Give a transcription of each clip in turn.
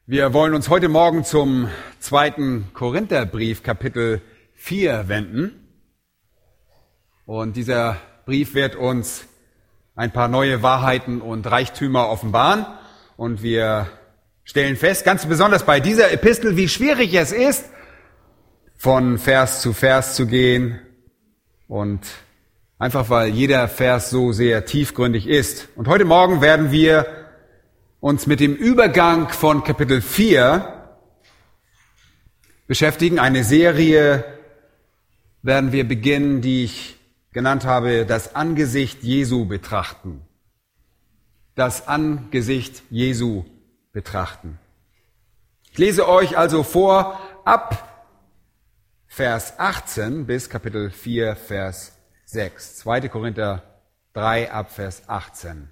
Wir wollen uns heute Morgen zum 2. Korintherbrief, Kapitel 4 wenden. Und dieser Brief wird uns ein paar neue Wahrheiten und Reichtümer offenbaren. Und wir stellen fest, ganz besonders bei dieser Epistel, wie schwierig es ist, von Vers zu Vers zu gehen. Und einfach, weil jeder Vers so sehr tiefgründig ist. Und heute Morgen werden wir uns mit dem Übergang von Kapitel 4 beschäftigen. Eine Serie werden wir beginnen, die ich genannt habe, das Angesicht Jesu betrachten. Das Angesicht Jesu betrachten. Ich lese euch also vor, ab Vers 18 bis Kapitel 4, Vers 6. 2. Korinther 3 ab Vers 18.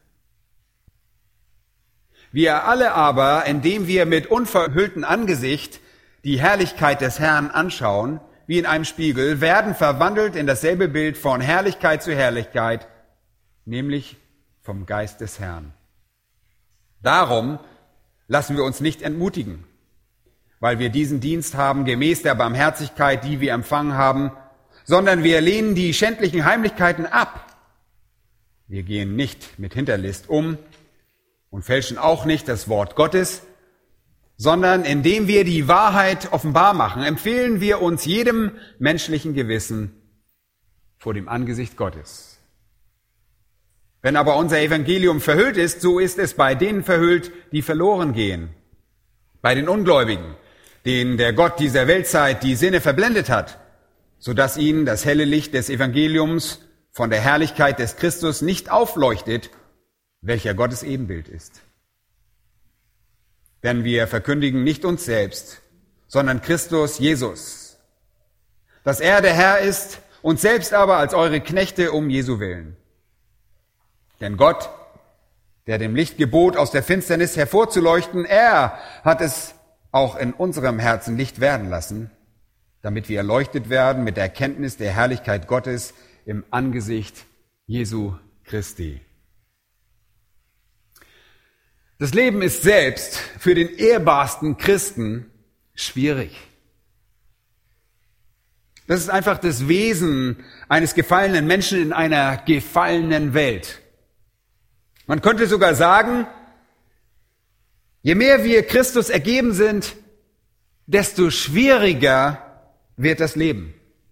Wir alle aber, indem wir mit unverhülltem Angesicht die Herrlichkeit des Herrn anschauen, wie in einem Spiegel, werden verwandelt in dasselbe Bild von Herrlichkeit zu Herrlichkeit, nämlich vom Geist des Herrn. Darum lassen wir uns nicht entmutigen, weil wir diesen Dienst haben, gemäß der Barmherzigkeit, die wir empfangen haben, sondern wir lehnen die schändlichen Heimlichkeiten ab. Wir gehen nicht mit Hinterlist um, und fälschen auch nicht das Wort Gottes, sondern indem wir die Wahrheit offenbar machen, empfehlen wir uns jedem menschlichen Gewissen vor dem Angesicht Gottes. Wenn aber unser Evangelium verhüllt ist, so ist es bei denen verhüllt, die verloren gehen, bei den Ungläubigen, denen der Gott dieser Weltzeit die Sinne verblendet hat, sodass ihnen das helle Licht des Evangeliums von der Herrlichkeit des Christus nicht aufleuchtet, welcher Gottes Ebenbild ist. Denn wir verkündigen nicht uns selbst, sondern Christus Jesus, dass er der Herr ist, uns selbst aber als eure Knechte um Jesu willen. Denn Gott, der dem Licht gebot, aus der Finsternis hervorzuleuchten, er hat es auch in unserem Herzen Licht werden lassen, damit wir erleuchtet werden mit der Erkenntnis der Herrlichkeit Gottes im Angesicht Jesu Christi. Das Leben ist selbst für den ehrbarsten Christen schwierig. Das ist einfach das Wesen eines gefallenen Menschen in einer gefallenen Welt. Man könnte sogar sagen, je mehr wir Christus ergeben sind, desto schwieriger wird das Leben.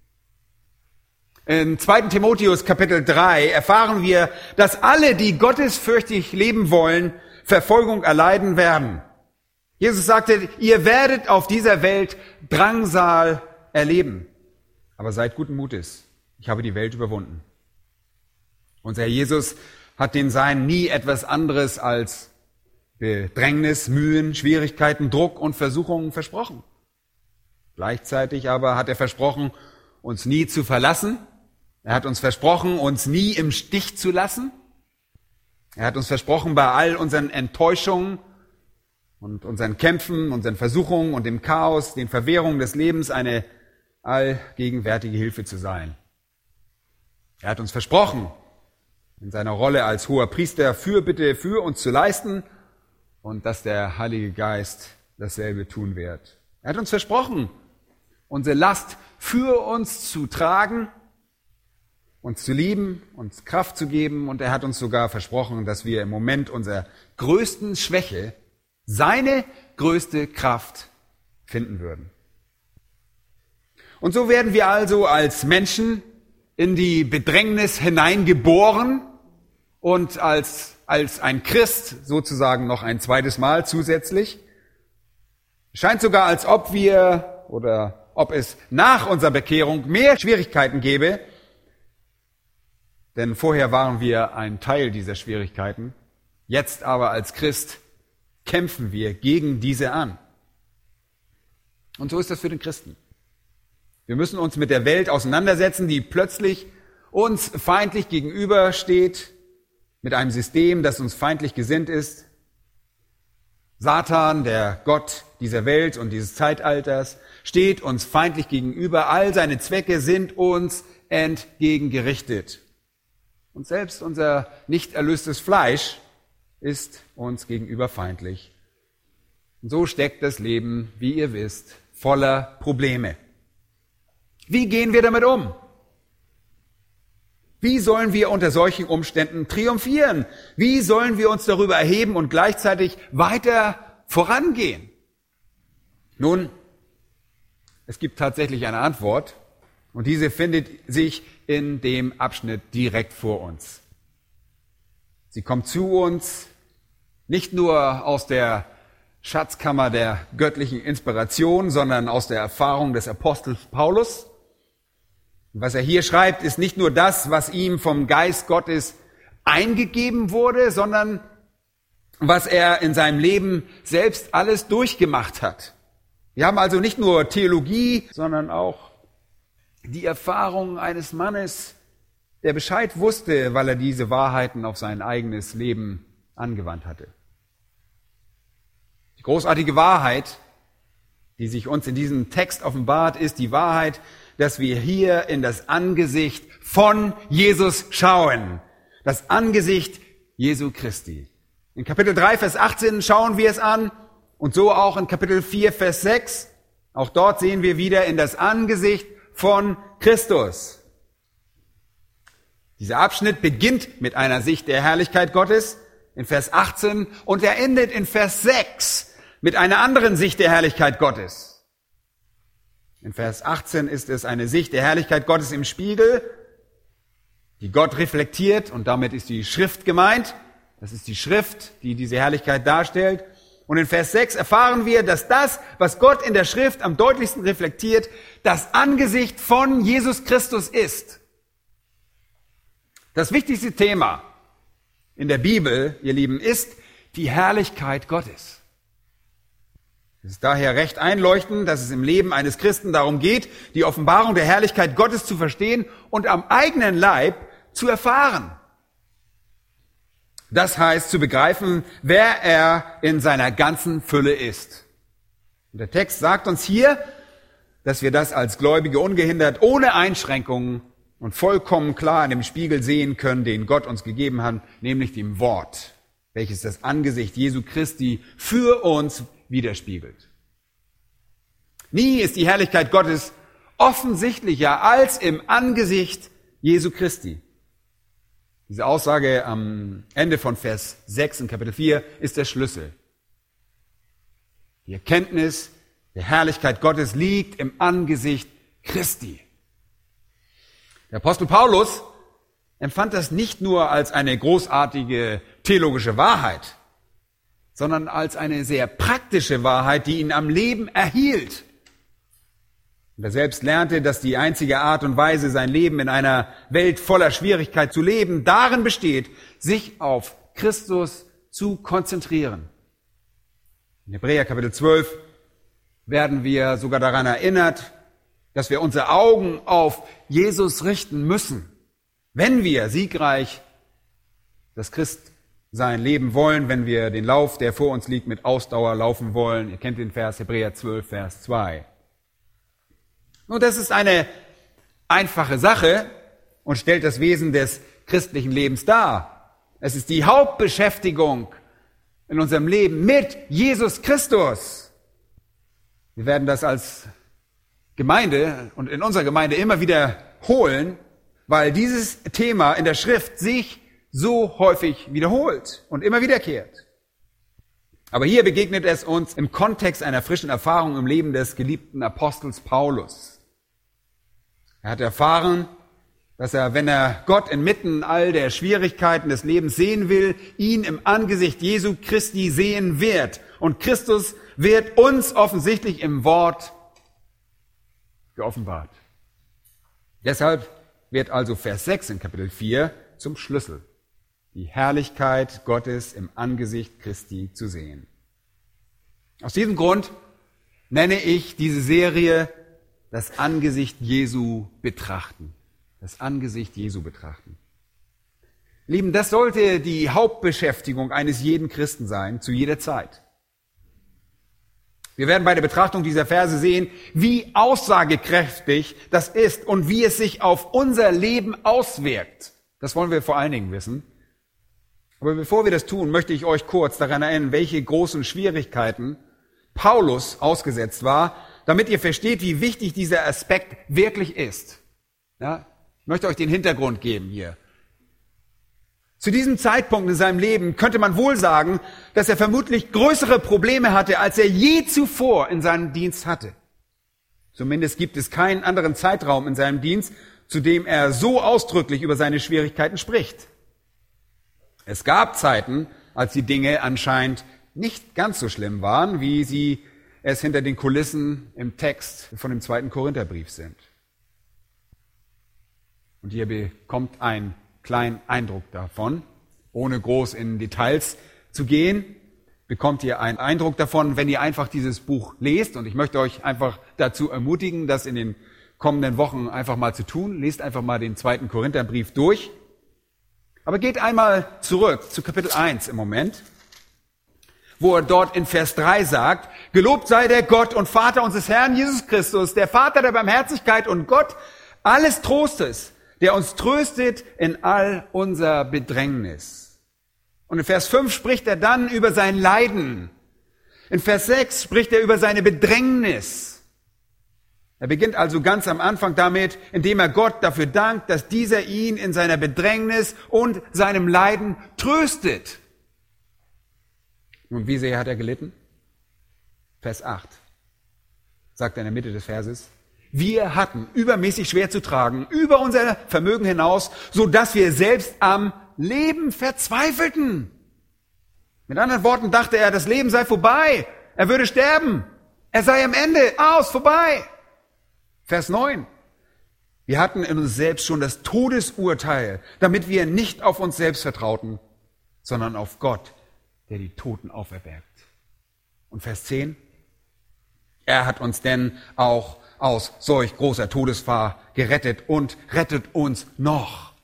In 2. Timotheus Kapitel 3 erfahren wir, dass alle, die gottesfürchtig leben wollen, Verfolgung erleiden werden. Jesus sagte, ihr werdet auf dieser Welt Drangsal erleben. Aber seid guten Mutes, ich habe die Welt überwunden. Unser Herr Jesus hat den Seinen nie etwas anderes als Bedrängnis, Mühen, Schwierigkeiten, Druck und Versuchungen versprochen. Gleichzeitig aber hat er versprochen, uns nie zu verlassen. Er hat uns versprochen, uns nie im Stich zu lassen. Er hat uns versprochen, bei all unseren Enttäuschungen und unseren Kämpfen, unseren Versuchungen und dem Chaos, den Verwehrungen des Lebens eine allgegenwärtige Hilfe zu sein. Er hat uns versprochen, in seiner Rolle als hoher Priester Fürbitte für uns zu leisten und dass der Heilige Geist dasselbe tun wird. Er hat uns versprochen, unsere Last für uns zu tragen, uns zu lieben, uns Kraft zu geben, und er hat uns sogar versprochen, dass wir im Moment unserer größten Schwäche seine größte Kraft finden würden. Und so werden wir also als Menschen in die Bedrängnis hineingeboren und als ein Christ sozusagen noch ein zweites Mal zusätzlich. Scheint sogar, als ob wir oder ob es nach unserer Bekehrung mehr Schwierigkeiten gäbe, denn vorher waren wir ein Teil dieser Schwierigkeiten. Jetzt aber als Christ kämpfen wir gegen diese an. Und so ist das für den Christen. Wir müssen uns mit der Welt auseinandersetzen, die plötzlich uns feindlich gegenübersteht, mit einem System, das uns feindlich gesinnt ist. Satan, der Gott dieser Welt und dieses Zeitalters, steht uns feindlich gegenüber. All seine Zwecke sind uns entgegengerichtet. Und selbst unser nicht erlöstes Fleisch ist uns gegenüber feindlich. Und so steckt das Leben, wie ihr wisst, voller Probleme. Wie gehen wir damit um? Wie sollen wir unter solchen Umständen triumphieren? Wie sollen wir uns darüber erheben und gleichzeitig weiter vorangehen? Nun, es gibt tatsächlich eine Antwort und diese findet sich in dem Abschnitt direkt vor uns. Sie kommt zu uns nicht nur aus der Schatzkammer der göttlichen Inspiration, sondern aus der Erfahrung des Apostels Paulus. Und was er hier schreibt, ist nicht nur das, was ihm vom Geist Gottes eingegeben wurde, sondern was er in seinem Leben selbst alles durchgemacht hat. Wir haben also nicht nur Theologie, sondern auch die Erfahrung eines Mannes, der Bescheid wusste, weil er diese Wahrheiten auf sein eigenes Leben angewandt hatte. Die großartige Wahrheit, die sich uns in diesem Text offenbart, ist die Wahrheit, dass wir hier in das Angesicht von Jesus schauen. Das Angesicht Jesu Christi. In Kapitel 3, Vers 18 schauen wir es an und so auch in Kapitel 4, Vers 6. Auch dort sehen wir wieder in das Angesicht von Christus. Dieser Abschnitt beginnt mit einer Sicht der Herrlichkeit Gottes in Vers 18 und er endet in Vers 6 mit einer anderen Sicht der Herrlichkeit Gottes. In Vers 18 ist es eine Sicht der Herrlichkeit Gottes im Spiegel, die Gott reflektiert und damit ist die Schrift gemeint. Das ist die Schrift, die diese Herrlichkeit darstellt. Und in Vers 6 erfahren wir, dass das, was Gott in der Schrift am deutlichsten reflektiert, das Angesicht von Jesus Christus ist. Das wichtigste Thema in der Bibel, ihr Lieben, ist die Herrlichkeit Gottes. Es ist daher recht einleuchtend, dass es im Leben eines Christen darum geht, die Offenbarung der Herrlichkeit Gottes zu verstehen und am eigenen Leib zu erfahren. Das heißt, zu begreifen, wer er in seiner ganzen Fülle ist. Und der Text sagt uns hier, dass wir das als Gläubige ungehindert, ohne Einschränkungen und vollkommen klar in dem Spiegel sehen können, den Gott uns gegeben hat, nämlich dem Wort, welches das Angesicht Jesu Christi für uns widerspiegelt. Nie ist die Herrlichkeit Gottes offensichtlicher als im Angesicht Jesu Christi. Diese Aussage am Ende von Vers 6 in Kapitel 4 ist der Schlüssel. Die Erkenntnis der Herrlichkeit Gottes liegt im Angesicht Christi. Der Apostel Paulus empfand das nicht nur als eine großartige theologische Wahrheit, sondern als eine sehr praktische Wahrheit, die ihn am Leben erhielt. Und er selbst lernte, dass die einzige Art und Weise, sein Leben in einer Welt voller Schwierigkeit zu leben, darin besteht, sich auf Christus zu konzentrieren. In Hebräer Kapitel 12 werden wir sogar daran erinnert, dass wir unsere Augen auf Jesus richten müssen, wenn wir siegreich das Christsein leben wollen, wenn wir den Lauf, der vor uns liegt, mit Ausdauer laufen wollen. Ihr kennt den Vers Hebräer 12, Vers 2. Nun, das ist eine einfache Sache und stellt das Wesen des christlichen Lebens dar. Es ist die Hauptbeschäftigung in unserem Leben mit Jesus Christus. Wir werden das als Gemeinde und in unserer Gemeinde immer wiederholen, weil dieses Thema in der Schrift sich so häufig wiederholt und immer wiederkehrt. Aber hier begegnet es uns im Kontext einer frischen Erfahrung im Leben des geliebten Apostels Paulus. Er hat erfahren, dass er, wenn er Gott inmitten all der Schwierigkeiten des Lebens sehen will, ihn im Angesicht Jesu Christi sehen wird. Und Christus wird uns offensichtlich im Wort geoffenbart. Deshalb wird also Vers 6 in Kapitel 4 zum Schlüssel. Die Herrlichkeit Gottes im Angesicht Christi zu sehen. Aus diesem Grund nenne ich diese Serie das Angesicht Jesu betrachten. Das Angesicht Jesu betrachten. Lieben, das sollte die Hauptbeschäftigung eines jeden Christen sein, zu jeder Zeit. Wir werden bei der Betrachtung dieser Verse sehen, wie aussagekräftig das ist und wie es sich auf unser Leben auswirkt. Das wollen wir vor allen Dingen wissen. Aber bevor wir das tun, möchte ich euch kurz daran erinnern, welche großen Schwierigkeiten Paulus ausgesetzt war, damit ihr versteht, wie wichtig dieser Aspekt wirklich ist. Ja, ich möchte euch den Hintergrund geben hier. Zu diesem Zeitpunkt in seinem Leben könnte man wohl sagen, dass er vermutlich größere Probleme hatte, als er je zuvor in seinem Dienst hatte. Zumindest gibt es keinen anderen Zeitraum in seinem Dienst, zu dem er so ausdrücklich über seine Schwierigkeiten spricht. Es gab Zeiten, als die Dinge anscheinend nicht ganz so schlimm waren, wie sie es hinter den Kulissen im Text von dem 2. Korintherbrief sind. Und ihr bekommt einen kleinen Eindruck davon, ohne groß in Details zu gehen, bekommt ihr einen Eindruck davon, wenn ihr einfach dieses Buch lest. Und ich möchte euch einfach dazu ermutigen, das in den kommenden Wochen einfach mal zu tun. Lest einfach mal den 2. Korintherbrief durch. Aber geht einmal zurück zu Kapitel 1 im Moment, wo er dort in Vers 3 sagt, gelobt sei der Gott und Vater unseres Herrn Jesus Christus, der Vater der Barmherzigkeit und Gott alles Trostes, der uns tröstet in all unser Bedrängnis. Und in Vers 5 spricht er dann über sein Leiden. In Vers 6 spricht er über seine Bedrängnis. Er beginnt also ganz am Anfang damit, indem er Gott dafür dankt, dass dieser ihn in seiner Bedrängnis und seinem Leiden tröstet. Und wie sehr hat er gelitten? Vers 8 sagt er in der Mitte des Verses, wir hatten übermäßig schwer zu tragen, über unser Vermögen hinaus, so dass wir selbst am Leben verzweifelten. Mit anderen Worten dachte er, das Leben sei vorbei, er würde sterben, er sei am Ende, vorbei. Vers 9. Wir hatten in uns selbst schon das Todesurteil, damit wir nicht auf uns selbst vertrauten, sondern auf Gott, der die Toten auferweckt. Und Vers 10. Er hat uns denn auch aus solch großer Todesgefahr gerettet und rettet uns noch.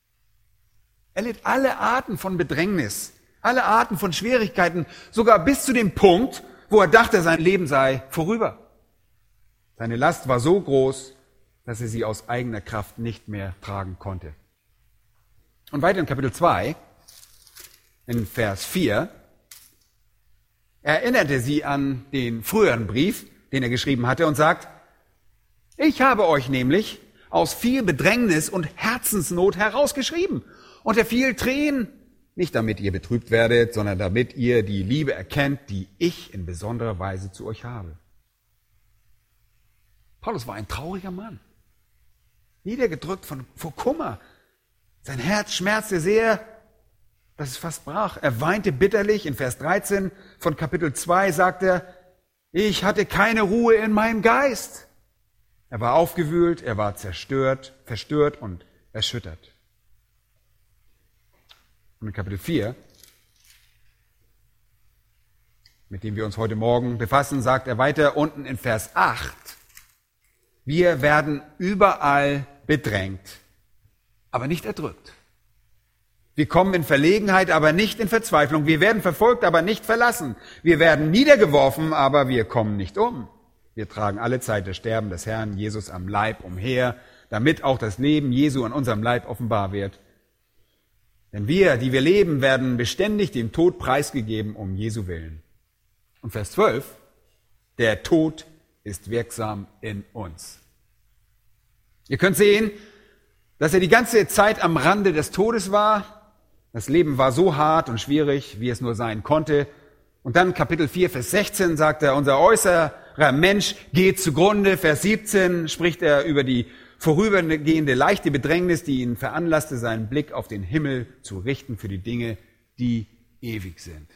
Er litt alle Arten von Bedrängnis, alle Arten von Schwierigkeiten, sogar bis zu dem Punkt, wo er dachte, sein Leben sei vorüber. Seine Last war so groß, dass er sie aus eigener Kraft nicht mehr tragen konnte. Und weiter in Kapitel 2, in Vers 4, erinnerte sie an den früheren Brief, den er geschrieben hatte, und sagt, ich habe euch nämlich aus viel Bedrängnis und Herzensnot herausgeschrieben, unter viel Tränen, nicht damit ihr betrübt werdet, sondern damit ihr die Liebe erkennt, die ich in besonderer Weise zu euch habe. Paulus war ein trauriger Mann, niedergedrückt vor Kummer. Sein Herz schmerzte sehr, dass es fast brach. Er weinte bitterlich. In Vers 13 von Kapitel 2 sagt er, ich hatte keine Ruhe in meinem Geist. Er war aufgewühlt, er war verstört und erschüttert. Und in Kapitel 4, mit dem wir uns heute Morgen befassen, sagt er weiter unten in Vers 8, wir werden überall bedrängt, aber nicht erdrückt. Wir kommen in Verlegenheit, aber nicht in Verzweiflung. Wir werden verfolgt, aber nicht verlassen. Wir werden niedergeworfen, aber wir kommen nicht um. Wir tragen alle Zeit das Sterben des Herrn Jesus am Leib umher, damit auch das Leben Jesu an unserem Leib offenbar wird. Denn wir, die wir leben, werden beständig dem Tod preisgegeben um Jesu willen. Und Vers 12, der Tod ist wirksam in uns. Ihr könnt sehen, dass er die ganze Zeit am Rande des Todes war. Das Leben war so hart und schwierig, wie es nur sein konnte. Und dann Kapitel 4, Vers 16 sagt er, unser äußerer Mensch geht zugrunde. Vers 17 spricht er über die vorübergehende leichte Bedrängnis, die ihn veranlasste, seinen Blick auf den Himmel zu richten für die Dinge, die ewig sind.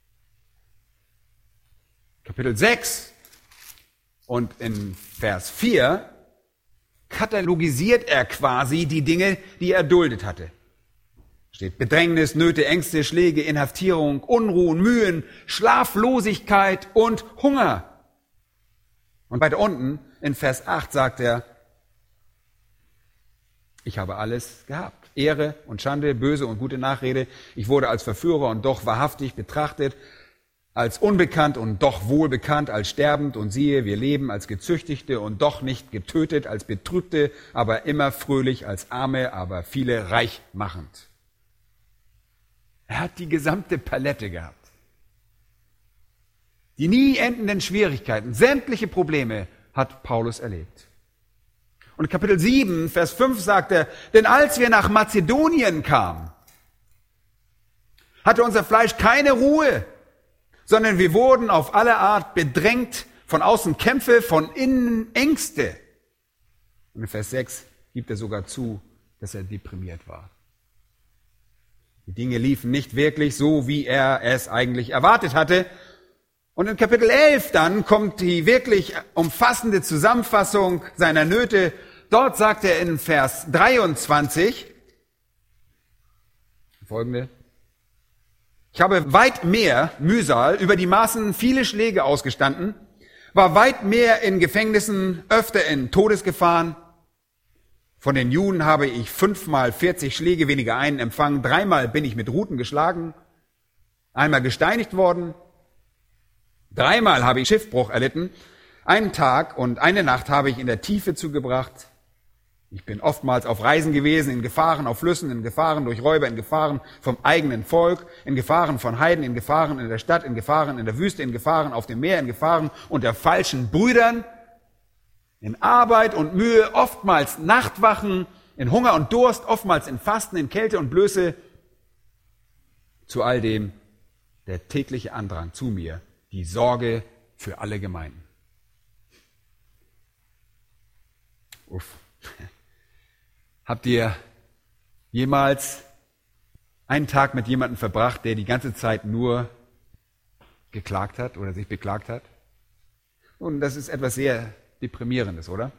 Kapitel 6 und in Vers 4 katalogisiert er quasi die Dinge, die er erduldet hatte. Steht Bedrängnis, Nöte, Ängste, Schläge, Inhaftierung, Unruhen, Mühen, Schlaflosigkeit und Hunger. Und weiter unten in Vers 8 sagt er, ich habe alles gehabt. Ehre und Schande, böse und gute Nachrede. Ich wurde als Verführer und doch wahrhaftig betrachtet, als unbekannt und doch wohlbekannt, als sterbend und siehe, wir leben als Gezüchtigte und doch nicht getötet, als Betrübte, aber immer fröhlich, als Arme, aber viele reich machend. Er hat die gesamte Palette gehabt. Die nie endenden Schwierigkeiten, sämtliche Probleme hat Paulus erlebt. Und Kapitel 7, Vers 5 sagt er, denn als wir nach Mazedonien kamen, hatte unser Fleisch keine Ruhe, sondern wir wurden auf alle Art bedrängt, von außen Kämpfe, von innen Ängste. Und in Vers 6 gibt er sogar zu, dass er deprimiert war. Die Dinge liefen nicht wirklich so, wie er es eigentlich erwartet hatte. Und in Kapitel 11 dann kommt die wirklich umfassende Zusammenfassung seiner Nöte. Dort sagt er in Vers 23 folgende: Ich habe weit mehr Mühsal, über die Maßen viele Schläge ausgestanden, war weit mehr in Gefängnissen, öfter in Todesgefahren. Von den Juden habe ich 5-mal 40 Schläge weniger einen empfangen, 3-mal bin ich mit Ruten geschlagen, einmal gesteinigt worden, 3-mal habe ich Schiffbruch erlitten, einen Tag und eine Nacht habe ich in der Tiefe zugebracht. Ich bin oftmals auf Reisen gewesen, in Gefahren auf Flüssen, in Gefahren durch Räuber, in Gefahren vom eigenen Volk, in Gefahren von Heiden, in Gefahren in der Stadt, in Gefahren in der Wüste, in Gefahren auf dem Meer, in Gefahren unter falschen Brüdern, in Arbeit und Mühe, oftmals Nachtwachen, in Hunger und Durst, oftmals in Fasten, in Kälte und Blöße. Zu all dem der tägliche Andrang zu mir, die Sorge für alle Gemeinden. Uff. Habt ihr jemals einen Tag mit jemandem verbracht, der die ganze Zeit nur geklagt hat oder sich beklagt hat? Und das ist etwas sehr Deprimierendes, oder?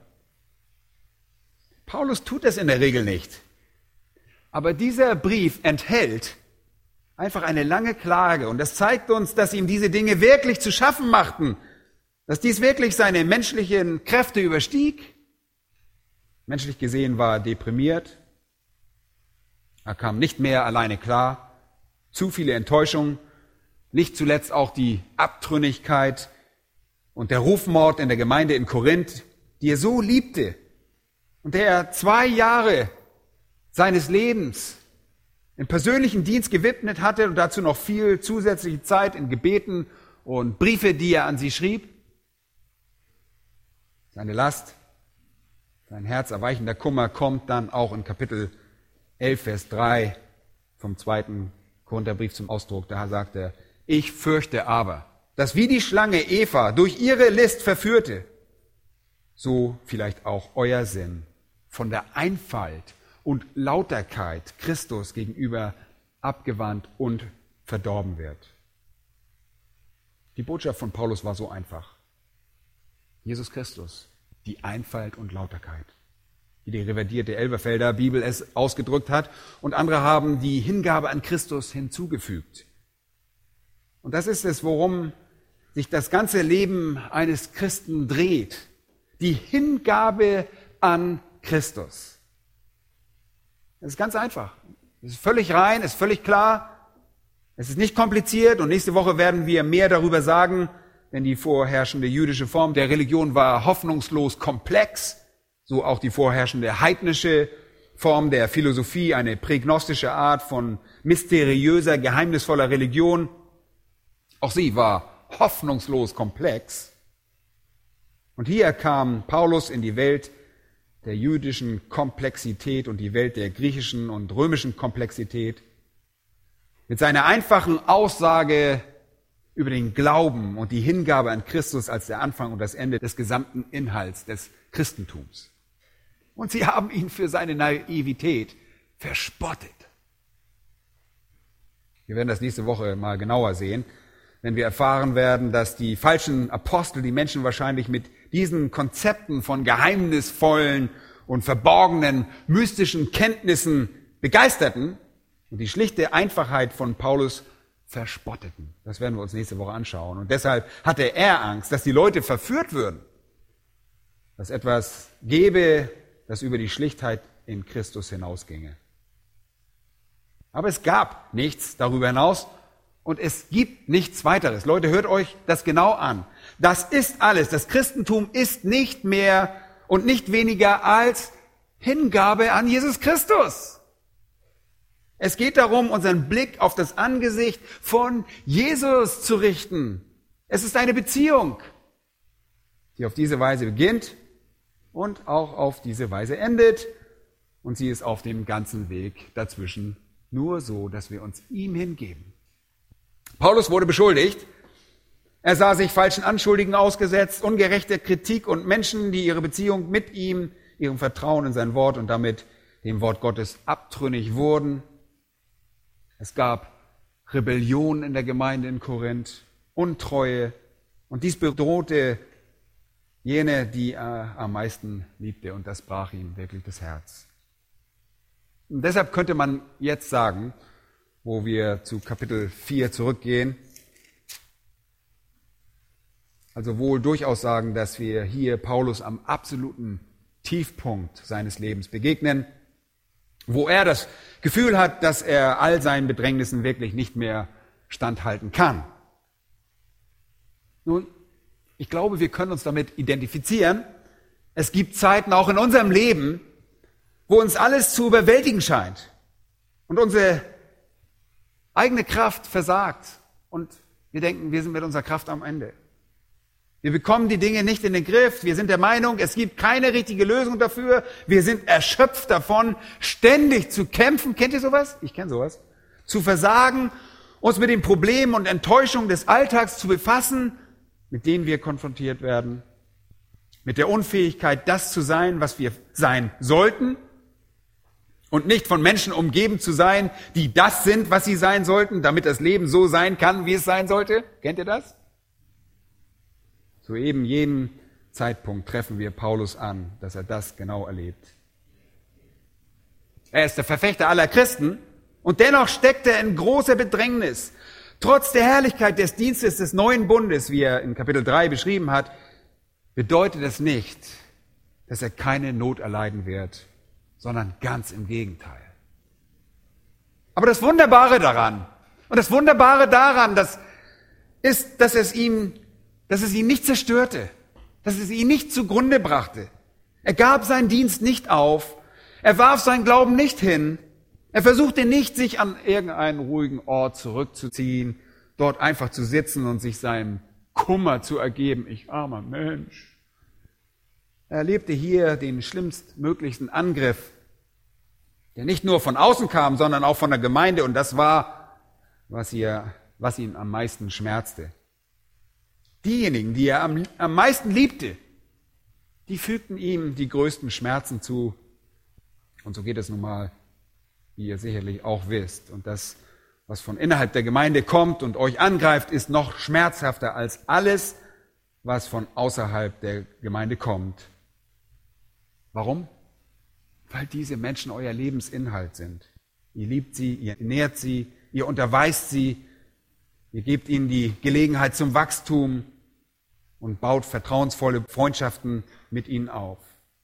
Paulus tut das in der Regel nicht. Aber dieser Brief enthält einfach eine lange Klage und das zeigt uns, dass ihm diese Dinge wirklich zu schaffen machten, dass dies wirklich seine menschlichen Kräfte überstieg. Menschlich gesehen war er deprimiert. Er kam nicht mehr alleine klar. Zu viele Enttäuschungen, nicht zuletzt auch die Abtrünnigkeit und der Rufmord in der Gemeinde in Korinth, die er so liebte und der er 2 Jahre seines Lebens im persönlichen Dienst gewidmet hatte und dazu noch viel zusätzliche Zeit in Gebeten und Briefe, die er an sie schrieb. Seine Last, sein herzerweichender Kummer kommt dann auch in Kapitel 11, Vers 3 vom 2. Korintherbrief zum Ausdruck. Da sagt er, ich fürchte aber, dass wie die Schlange Eva durch ihre List verführte, so vielleicht auch euer Sinn von der Einfalt und Lauterkeit Christus gegenüber abgewandt und verdorben wird. Die Botschaft von Paulus war so einfach. Jesus Christus, die Einfalt und Lauterkeit. Wie die revidierte Elberfelder Bibel es ausgedrückt hat. Und andere haben die Hingabe an Christus hinzugefügt. Und das ist es, worum sich das ganze Leben eines Christen dreht. Die Hingabe an Christus. Das ist ganz einfach. Es ist völlig rein, es ist völlig klar. Es ist nicht kompliziert und nächste Woche werden wir mehr darüber sagen, denn die vorherrschende jüdische Form der Religion war hoffnungslos komplex, so auch die vorherrschende heidnische Form der Philosophie, eine prägnostische Art von mysteriöser, geheimnisvoller Religion. Auch sie war hoffnungslos komplex. Und hier kam Paulus in die Welt der jüdischen Komplexität und die Welt der griechischen und römischen Komplexität mit seiner einfachen Aussage über den Glauben und die Hingabe an Christus als der Anfang und das Ende des gesamten Inhalts des Christentums. Und sie haben ihn für seine Naivität verspottet. Wir werden das nächste Woche mal genauer sehen, wenn wir erfahren werden, dass die falschen Apostel die Menschen wahrscheinlich mit diesen Konzepten von geheimnisvollen und verborgenen, mystischen Kenntnissen begeisterten und die schlichte Einfachheit von Paulus verspotteten. Das werden wir uns nächste Woche anschauen. Und deshalb hatte er Angst, dass die Leute verführt würden, dass etwas gäbe, das über die Schlichtheit in Christus hinausginge. Aber es gab nichts darüber hinaus und es gibt nichts weiteres. Leute, hört euch das genau an. Das ist alles. Das Christentum ist nicht mehr und nicht weniger als Hingabe an Jesus Christus. Es geht darum, unseren Blick auf das Angesicht von Jesus zu richten. Es ist eine Beziehung, die auf diese Weise beginnt und auch auf diese Weise endet. Und sie ist auf dem ganzen Weg dazwischen nur so, dass wir uns ihm hingeben. Paulus wurde beschuldigt. Er sah sich falschen Anschuldigungen ausgesetzt, ungerechter Kritik und Menschen, die ihre Beziehung mit ihm, ihrem Vertrauen in sein Wort und damit dem Wort Gottes abtrünnig wurden. Es gab Rebellion in der Gemeinde in Korinth, Untreue, und dies bedrohte jene, die er am meisten liebte, und das brach ihm wirklich das Herz. Und deshalb könnte man jetzt sagen, wo wir zu Kapitel 4 zurückgehen, also wohl durchaus sagen, dass wir hier Paulus am absoluten Tiefpunkt seines Lebens begegnen, wo er das Gefühl hat, dass er all seinen Bedrängnissen wirklich nicht mehr standhalten kann. Nun, ich glaube, wir können uns damit identifizieren. Es gibt Zeiten auch in unserem Leben, wo uns alles zu überwältigen scheint und unsere eigene Kraft versagt und wir denken, wir sind mit unserer Kraft am Ende. Wir bekommen die Dinge nicht in den Griff. Wir sind der Meinung, es gibt keine richtige Lösung dafür. Wir sind erschöpft davon, ständig zu kämpfen. Kennt ihr sowas? Ich kenne sowas. Zu versagen, uns mit den Problemen und Enttäuschungen des Alltags zu befassen, mit denen wir konfrontiert werden. Mit der Unfähigkeit, das zu sein, was wir sein sollten. Und nicht von Menschen umgeben zu sein, die das sind, was sie sein sollten, damit das Leben so sein kann, wie es sein sollte. Kennt ihr das? Zu eben jedem Zeitpunkt treffen wir Paulus an, dass er das genau erlebt. Er ist der Verfechter aller Christen und dennoch steckt er in großer Bedrängnis. Trotz der Herrlichkeit des Dienstes des neuen Bundes, wie er in Kapitel 3 beschrieben hat, bedeutet es nicht, dass er keine Not erleiden wird, sondern ganz im Gegenteil. Aber das Wunderbare daran, das ist, dass es ihn nicht zerstörte, dass es ihn nicht zugrunde brachte. Er gab seinen Dienst nicht auf, er warf seinen Glauben nicht hin, er versuchte nicht, sich an irgendeinen ruhigen Ort zurückzuziehen, dort einfach zu sitzen und sich seinem Kummer zu ergeben. Ich armer Mensch. Er erlebte hier den schlimmstmöglichsten Angriff, der nicht nur von außen kam, sondern auch von der Gemeinde, und das war, was ihn am meisten schmerzte. Diejenigen, die er am meisten liebte, die fügten ihm die größten Schmerzen zu. Und so geht es nun mal, wie ihr sicherlich auch wisst. Und das, was von innerhalb der Gemeinde kommt und euch angreift, ist noch schmerzhafter als alles, was von außerhalb der Gemeinde kommt. Warum? Weil diese Menschen euer Lebensinhalt sind. Ihr liebt sie, ihr nährt sie, ihr unterweist sie, ihr gebt ihnen die Gelegenheit zum Wachstum und baut vertrauensvolle Freundschaften mit ihnen auf.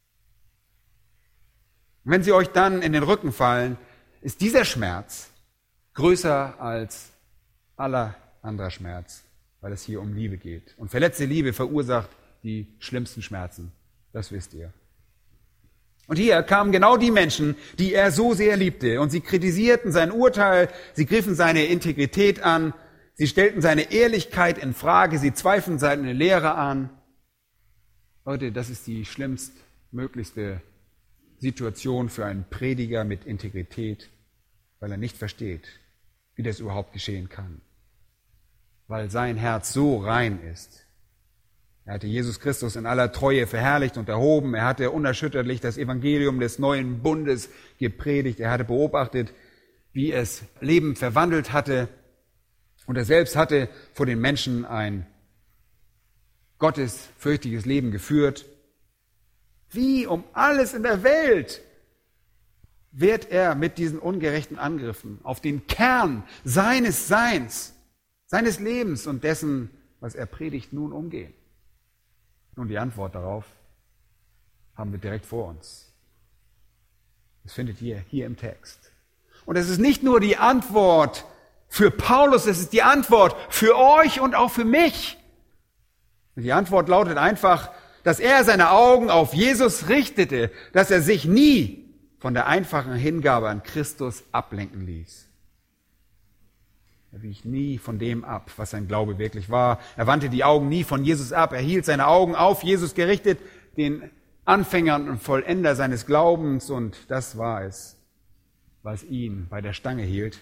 Und wenn sie euch dann in den Rücken fallen, ist dieser Schmerz größer als aller anderer Schmerz, weil es hier um Liebe geht. Und verletzte Liebe verursacht die schlimmsten Schmerzen. Das wisst ihr. Und hier kamen genau die Menschen, die er so sehr liebte. Und sie kritisierten sein Urteil, sie griffen seine Integrität an, sie stellten seine Ehrlichkeit in Frage, sie zweifelten seine Lehre an. Leute, das ist die schlimmstmöglichste Situation für einen Prediger mit Integrität, weil er nicht versteht, wie das überhaupt geschehen kann. Weil sein Herz so rein ist. Er hatte Jesus Christus in aller Treue verherrlicht und erhoben. Er hatte unerschütterlich das Evangelium des neuen Bundes gepredigt. Er hatte beobachtet, wie es Leben verwandelt hatte. Und er selbst hatte vor den Menschen ein gottesfürchtiges Leben geführt. Wie um alles in der Welt wird er mit diesen ungerechten Angriffen auf den Kern seines Seins, seines Lebens und dessen, was er predigt, nun umgehen? Nun, die Antwort darauf haben wir direkt vor uns. Das findet ihr hier im Text. Und es ist nicht nur die Antwort für Paulus, es ist die Antwort für euch und auch für mich. Und die Antwort lautet einfach, dass er seine Augen auf Jesus richtete, dass er sich nie von der einfachen Hingabe an Christus ablenken ließ. Er wich nie von dem ab, was sein Glaube wirklich war. Er wandte die Augen nie von Jesus ab. Er hielt seine Augen auf Jesus gerichtet, den Anfänger und Vollender seines Glaubens. Und das war es, was ihn bei der Stange hielt.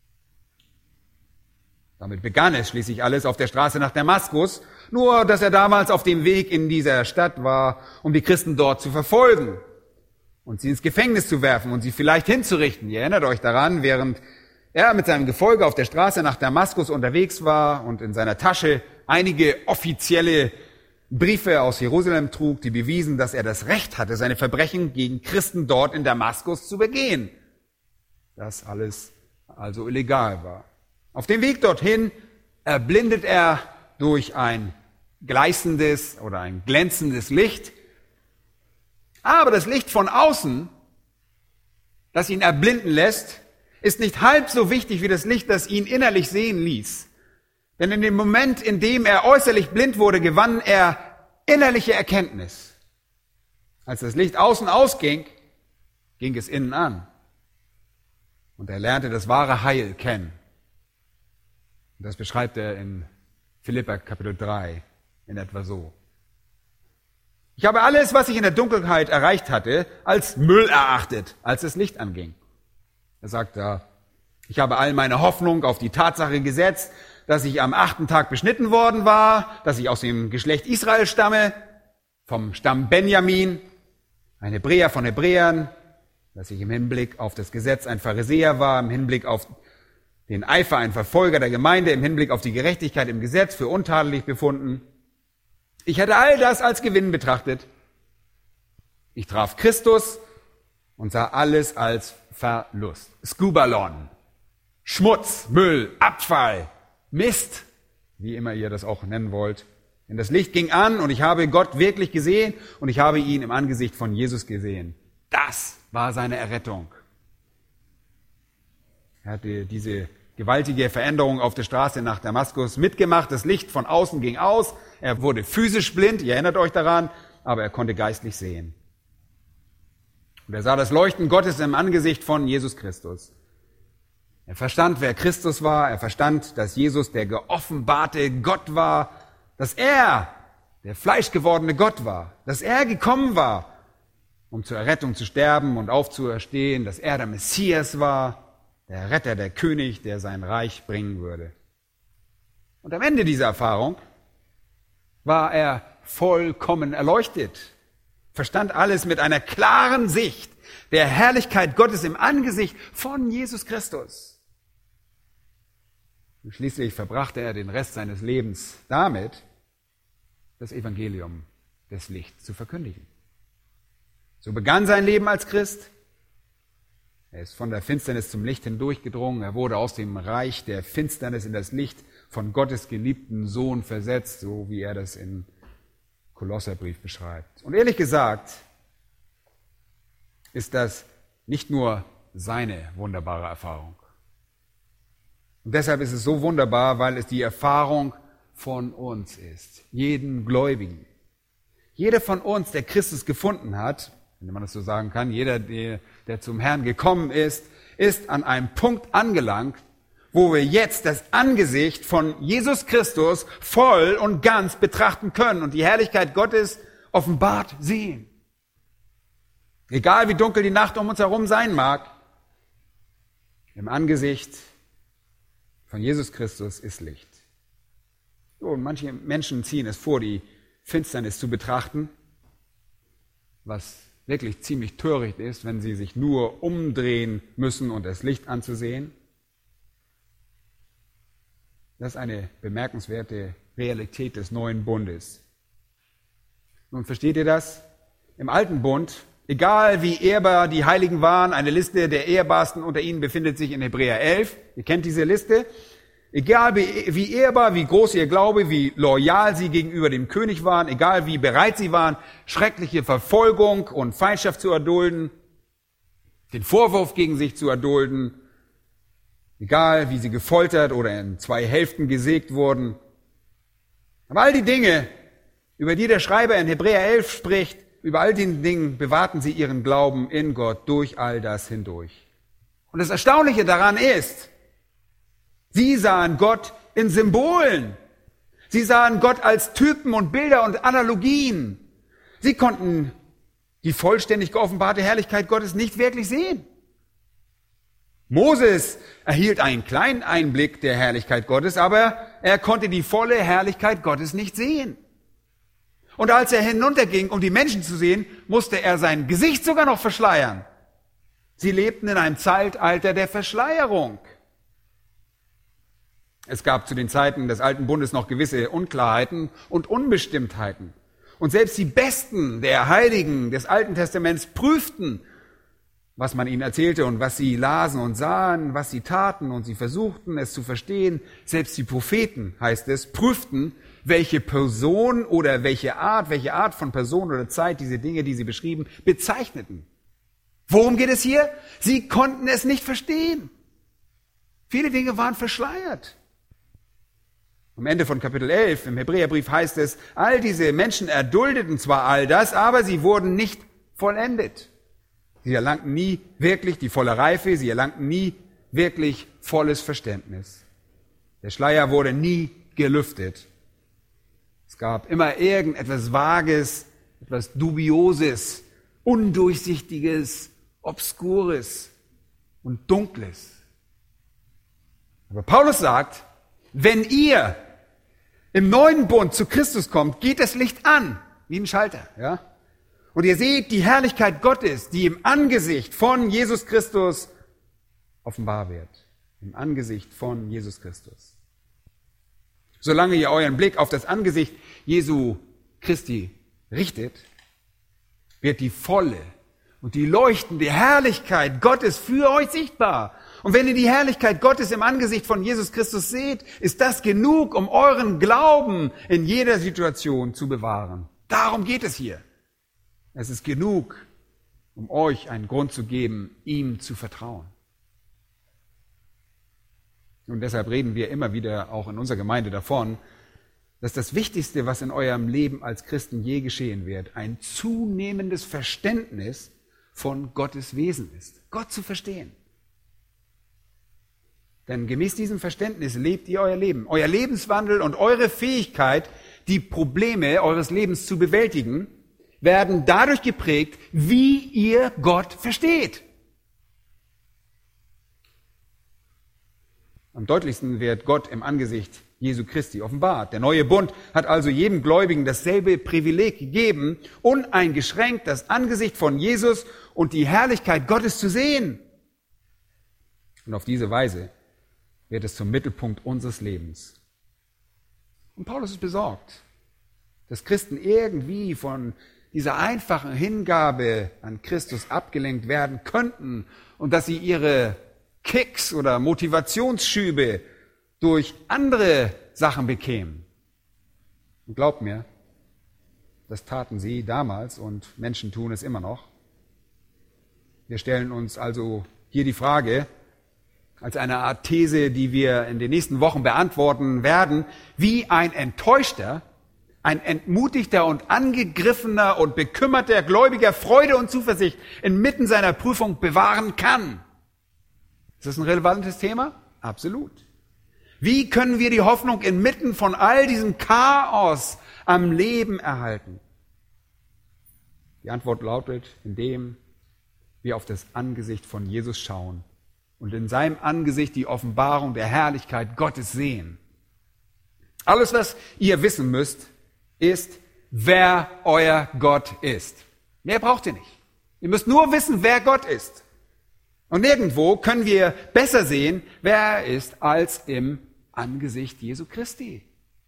Damit begann es schließlich alles auf der Straße nach Damaskus. Nur, dass er damals auf dem Weg in dieser Stadt war, um die Christen dort zu verfolgen und sie ins Gefängnis zu werfen und sie vielleicht hinzurichten. Ihr erinnert euch daran, während er mit seinem Gefolge auf der Straße nach Damaskus unterwegs war und in seiner Tasche einige offizielle Briefe aus Jerusalem trug, die bewiesen, dass er das Recht hatte, seine Verbrechen gegen Christen dort in Damaskus zu begehen. Das alles also illegal war. Auf dem Weg dorthin erblindet er durch ein gleißendes oder ein glänzendes Licht. Aber das Licht von außen, das ihn erblinden lässt, ist nicht halb so wichtig wie das Licht, das ihn innerlich sehen ließ. Denn in dem Moment, in dem er äußerlich blind wurde, gewann er innerliche Erkenntnis. Als das Licht außen ausging, ging es innen an. Und er lernte das wahre Heil kennen. Und das beschreibt er in Philipper Kapitel 3 in etwa so. Ich habe alles, was ich in der Dunkelheit erreicht hatte, als Müll erachtet, als das Licht anging. Er sagt da, ich habe all meine Hoffnung auf die Tatsache gesetzt, dass ich am 8. Tag beschnitten worden war, dass ich aus dem Geschlecht Israel stamme, vom Stamm Benjamin, ein Hebräer von Hebräern, dass ich im Hinblick auf das Gesetz ein Pharisäer war, im Hinblick auf den Eifer ein Verfolger der Gemeinde, im Hinblick auf die Gerechtigkeit im Gesetz für untadelig befunden. Ich hatte all das als Gewinn betrachtet. Ich traf Christus und sah alles als Verlust. Skubalon, Schmutz, Müll, Abfall, Mist, wie immer ihr das auch nennen wollt. Denn das Licht ging an und ich habe Gott wirklich gesehen und ich habe ihn im Angesicht von Jesus gesehen. Das war seine Errettung. Er hatte diese gewaltige Veränderung auf der Straße nach Damaskus mitgemacht. Das Licht von außen ging aus. Er wurde physisch blind, ihr erinnert euch daran, aber er konnte geistlich sehen. Und er sah das Leuchten Gottes im Angesicht von Jesus Christus. Er verstand, wer Christus war. Er verstand, dass Jesus der geoffenbarte Gott war, dass er der fleischgewordene Gott war, dass er gekommen war, um zur Errettung zu sterben und aufzuerstehen, dass er der Messias war, der Retter, der König, der sein Reich bringen würde. Und am Ende dieser Erfahrung war er vollkommen erleuchtet, verstand alles mit einer klaren Sicht der Herrlichkeit Gottes im Angesicht von Jesus Christus. Und schließlich verbrachte er den Rest seines Lebens damit, das Evangelium des Lichts zu verkündigen. So begann sein Leben als Christ. Er ist von der Finsternis zum Licht hindurchgedrungen. Er wurde aus dem Reich der Finsternis in das Licht von Gottes geliebten Sohn versetzt, so wie er das im Kolosserbrief beschreibt. Und ehrlich gesagt ist das nicht nur seine wunderbare Erfahrung. Und deshalb ist es so wunderbar, weil es die Erfahrung von uns ist. Jeden Gläubigen. Jeder von uns, der Christus gefunden hat, wenn man das so sagen kann, jeder, der zum Herrn gekommen ist, ist an einem Punkt angelangt, wo wir jetzt das Angesicht von Jesus Christus voll und ganz betrachten können und die Herrlichkeit Gottes offenbart sehen. Egal wie dunkel die Nacht um uns herum sein mag, im Angesicht von Jesus Christus ist Licht. So, und manche Menschen ziehen es vor, die Finsternis zu betrachten, was wirklich ziemlich töricht ist, wenn sie sich nur umdrehen müssen und das Licht anzusehen. Das ist eine bemerkenswerte Realität des neuen Bundes. Nun versteht ihr das? Im alten Bund, egal wie ehrbar die Heiligen waren, eine Liste der ehrbarsten unter ihnen befindet sich in Hebräer 11. Ihr kennt diese Liste. Egal wie ehrbar, wie groß ihr Glaube, wie loyal sie gegenüber dem König waren, egal wie bereit sie waren, schreckliche Verfolgung und Feindschaft zu erdulden, den Vorwurf gegen sich zu erdulden, egal wie sie gefoltert oder in 2 Hälften gesägt wurden. Aber all die Dinge, über die der Schreiber in Hebräer 11 spricht, über all den Dingen bewahrten sie ihren Glauben in Gott durch all das hindurch. Und das Erstaunliche daran ist, Sie sahen Gott in Symbolen. Sie sahen Gott als Typen und Bilder und Analogien. Sie konnten die vollständig geoffenbarte Herrlichkeit Gottes nicht wirklich sehen. Moses erhielt einen kleinen Einblick der Herrlichkeit Gottes, aber er konnte die volle Herrlichkeit Gottes nicht sehen. Und als er hinunterging, um die Menschen zu sehen, musste er sein Gesicht sogar noch verschleiern. Sie lebten in einem Zeitalter der Verschleierung. Es gab zu den Zeiten des Alten Bundes noch gewisse Unklarheiten und Unbestimmtheiten. Und selbst die Besten der Heiligen des Alten Testaments prüften, was man ihnen erzählte und was sie lasen und sahen, was sie taten, und sie versuchten es zu verstehen. Selbst die Propheten, heißt es, prüften, welche Person oder welche Art von Person oder Zeit diese Dinge, die sie beschrieben, bezeichneten. Worum geht es hier? Sie konnten es nicht verstehen. Viele Dinge waren verschleiert. Am Ende von Kapitel 11 im Hebräerbrief heißt es, all diese Menschen erduldeten zwar all das, aber sie wurden nicht vollendet. Sie erlangten nie wirklich die volle Reife, sie erlangten nie wirklich volles Verständnis. Der Schleier wurde nie gelüftet. Es gab immer irgendetwas Vages, etwas Dubioses, Undurchsichtiges, Obskures und Dunkles. Aber Paulus sagt, wenn ihr im neuen Bund zu Christus kommt, geht das Licht an, wie ein Schalter, ja? Und ihr seht die Herrlichkeit Gottes, die im Angesicht von Jesus Christus offenbar wird. Im Angesicht von Jesus Christus. Solange ihr euren Blick auf das Angesicht Jesu Christi richtet, wird die volle und die leuchtende Herrlichkeit Gottes für euch sichtbar. Und wenn ihr die Herrlichkeit Gottes im Angesicht von Jesus Christus seht, ist das genug, um euren Glauben in jeder Situation zu bewahren. Darum geht es hier. Es ist genug, um euch einen Grund zu geben, ihm zu vertrauen. Und deshalb reden wir immer wieder auch in unserer Gemeinde davon, dass das Wichtigste, was in eurem Leben als Christen je geschehen wird, ein zunehmendes Verständnis von Gottes Wesen ist. Gott zu verstehen. Denn gemäß diesem Verständnis lebt ihr euer Leben. Euer Lebenswandel und eure Fähigkeit, die Probleme eures Lebens zu bewältigen, werden dadurch geprägt, wie ihr Gott versteht. Am deutlichsten wird Gott im Angesicht Jesu Christi offenbart. Der neue Bund hat also jedem Gläubigen dasselbe Privileg gegeben, uneingeschränkt das Angesicht von Jesus und die Herrlichkeit Gottes zu sehen. Und auf diese Weise wird es zum Mittelpunkt unseres Lebens. Und Paulus ist besorgt, dass Christen irgendwie von dieser einfachen Hingabe an Christus abgelenkt werden könnten und dass sie ihre Kicks oder Motivationsschübe durch andere Sachen bekämen. Und glaubt mir, das taten sie damals und Menschen tun es immer noch. Wir stellen uns also hier die Frage, als eine Art These, die wir in den nächsten Wochen beantworten werden, wie ein enttäuschter, ein entmutigter und angegriffener und bekümmerter Gläubiger Freude und Zuversicht inmitten seiner Prüfung bewahren kann. Ist das ein relevantes Thema? Absolut. Wie können wir die Hoffnung inmitten von all diesem Chaos am Leben erhalten? Die Antwort lautet, indem wir auf das Angesicht von Jesus schauen und in seinem Angesicht die Offenbarung der Herrlichkeit Gottes sehen. Alles, was ihr wissen müsst, ist, wer euer Gott ist. Mehr braucht ihr nicht. Ihr müsst nur wissen, wer Gott ist. Und nirgendwo können wir besser sehen, wer er ist, als im Angesicht Jesu Christi.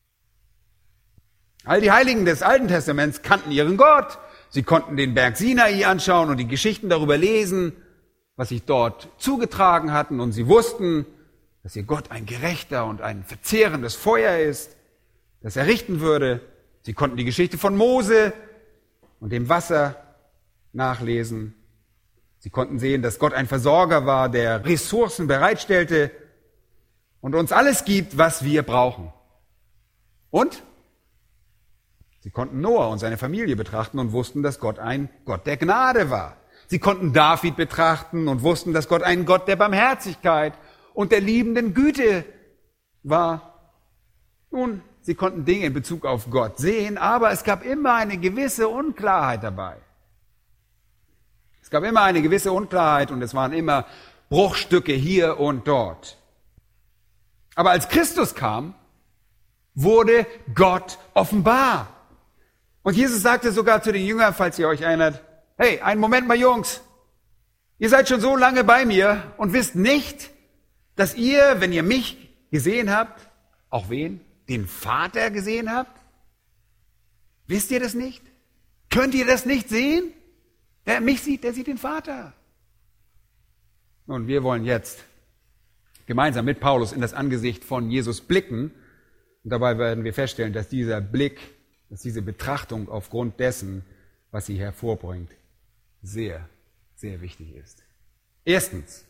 All die Heiligen des Alten Testaments kannten ihren Gott. Sie konnten den Berg Sinai anschauen und die Geschichten darüber lesen, was sich dort zugetragen hatten. Und sie wussten, dass ihr Gott ein gerechter und ein verzehrendes Feuer ist, das er richten würde. Sie konnten die Geschichte von Mose und dem Wasser nachlesen. Sie konnten sehen, dass Gott ein Versorger war, der Ressourcen bereitstellte und uns alles gibt, was wir brauchen. Und sie konnten Noah und seine Familie betrachten und wussten, dass Gott ein Gott der Gnade war. Sie konnten David betrachten und wussten, dass Gott ein Gott der Barmherzigkeit und der liebenden Güte war, nun, sie konnten Dinge in Bezug auf Gott sehen, aber es gab immer eine gewisse Unklarheit dabei. Es gab immer eine gewisse Unklarheit und es waren immer Bruchstücke hier und dort. Aber als Christus kam, wurde Gott offenbar. Und Jesus sagte sogar zu den Jüngern, falls ihr euch erinnert, hey, einen Moment mal Jungs, ihr seid schon so lange bei mir und wisst nicht, dass ihr, wenn ihr mich gesehen habt, auch wen? Den Vater gesehen habt? Wisst ihr das nicht? Könnt ihr das nicht sehen? Wer mich sieht, der sieht den Vater. Und wir wollen jetzt gemeinsam mit Paulus in das Angesicht von Jesus blicken. Und dabei werden wir feststellen, dass dieser Blick, dass diese Betrachtung aufgrund dessen, was sie hervorbringt, sehr, sehr wichtig ist. Erstens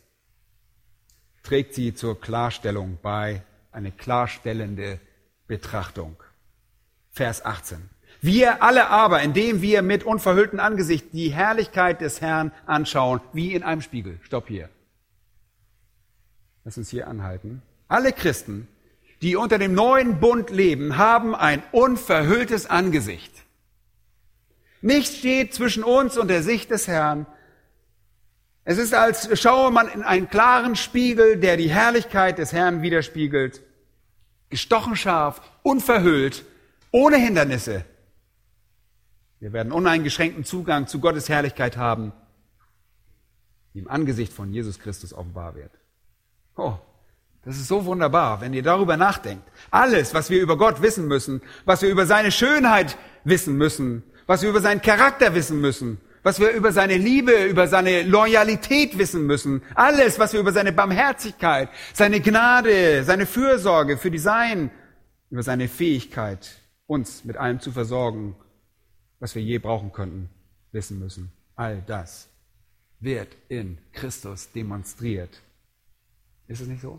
trägt sie zur Klarstellung bei, eine klarstellende Betrachtung. Vers 18. Wir alle aber, indem wir mit unverhülltem Angesicht die Herrlichkeit des Herrn anschauen, wie in einem Spiegel. Stopp hier. Lass uns hier anhalten. Alle Christen, die unter dem neuen Bund leben, haben ein unverhülltes Angesicht. Nichts steht zwischen uns und der Sicht des Herrn. Es ist, als schaue man in einen klaren Spiegel, der die Herrlichkeit des Herrn widerspiegelt. Gestochen scharf, unverhüllt, ohne Hindernisse. Wir werden uneingeschränkten Zugang zu Gottes Herrlichkeit haben, die im Angesicht von Jesus Christus offenbar wird. Oh, das ist so wunderbar, wenn ihr darüber nachdenkt. Alles, was wir über Gott wissen müssen, was wir über seine Schönheit wissen müssen, was wir über seinen Charakter wissen müssen, was wir über seine Liebe, über seine Loyalität wissen müssen, alles, was wir über seine Barmherzigkeit, seine Gnade, seine Fürsorge für die Seinen, über seine Fähigkeit, uns mit allem zu versorgen, was wir je brauchen könnten, wissen müssen. All das wird in Christus demonstriert. Ist es nicht so?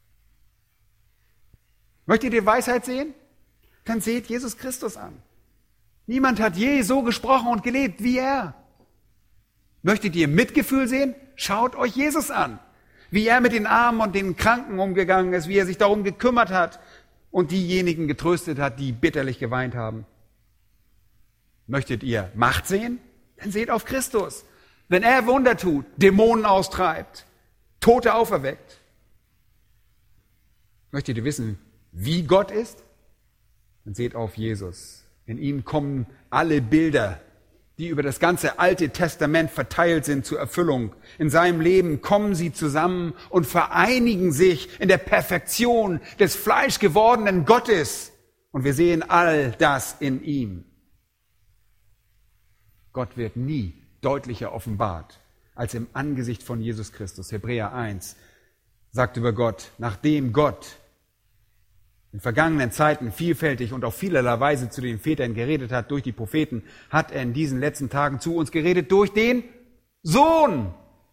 Möchtet ihr Weisheit sehen? Dann seht Jesus Christus an. Niemand hat je so gesprochen und gelebt wie er. Möchtet ihr Mitgefühl sehen? Schaut euch Jesus an. Wie er mit den Armen und den Kranken umgegangen ist, wie er sich darum gekümmert hat und diejenigen getröstet hat, die bitterlich geweint haben. Möchtet ihr Macht sehen? Dann seht auf Christus. Wenn er Wunder tut, Dämonen austreibt, Tote auferweckt. Möchtet ihr wissen, wie Gott ist? Dann seht auf Jesus. In ihm kommen alle Bilder, die über das ganze Alte Testament verteilt sind, zur Erfüllung. In seinem Leben kommen sie zusammen und vereinigen sich in der Perfektion des fleischgewordenen Gottes. Und wir sehen all das in ihm. Gott wird nie deutlicher offenbart als im Angesicht von Jesus Christus. Hebräer 1 sagt über Gott, nachdem Gott in vergangenen Zeiten vielfältig und auf vielerlei Weise zu den Vätern geredet hat durch die Propheten, hat er in diesen letzten Tagen zu uns geredet durch den Sohn.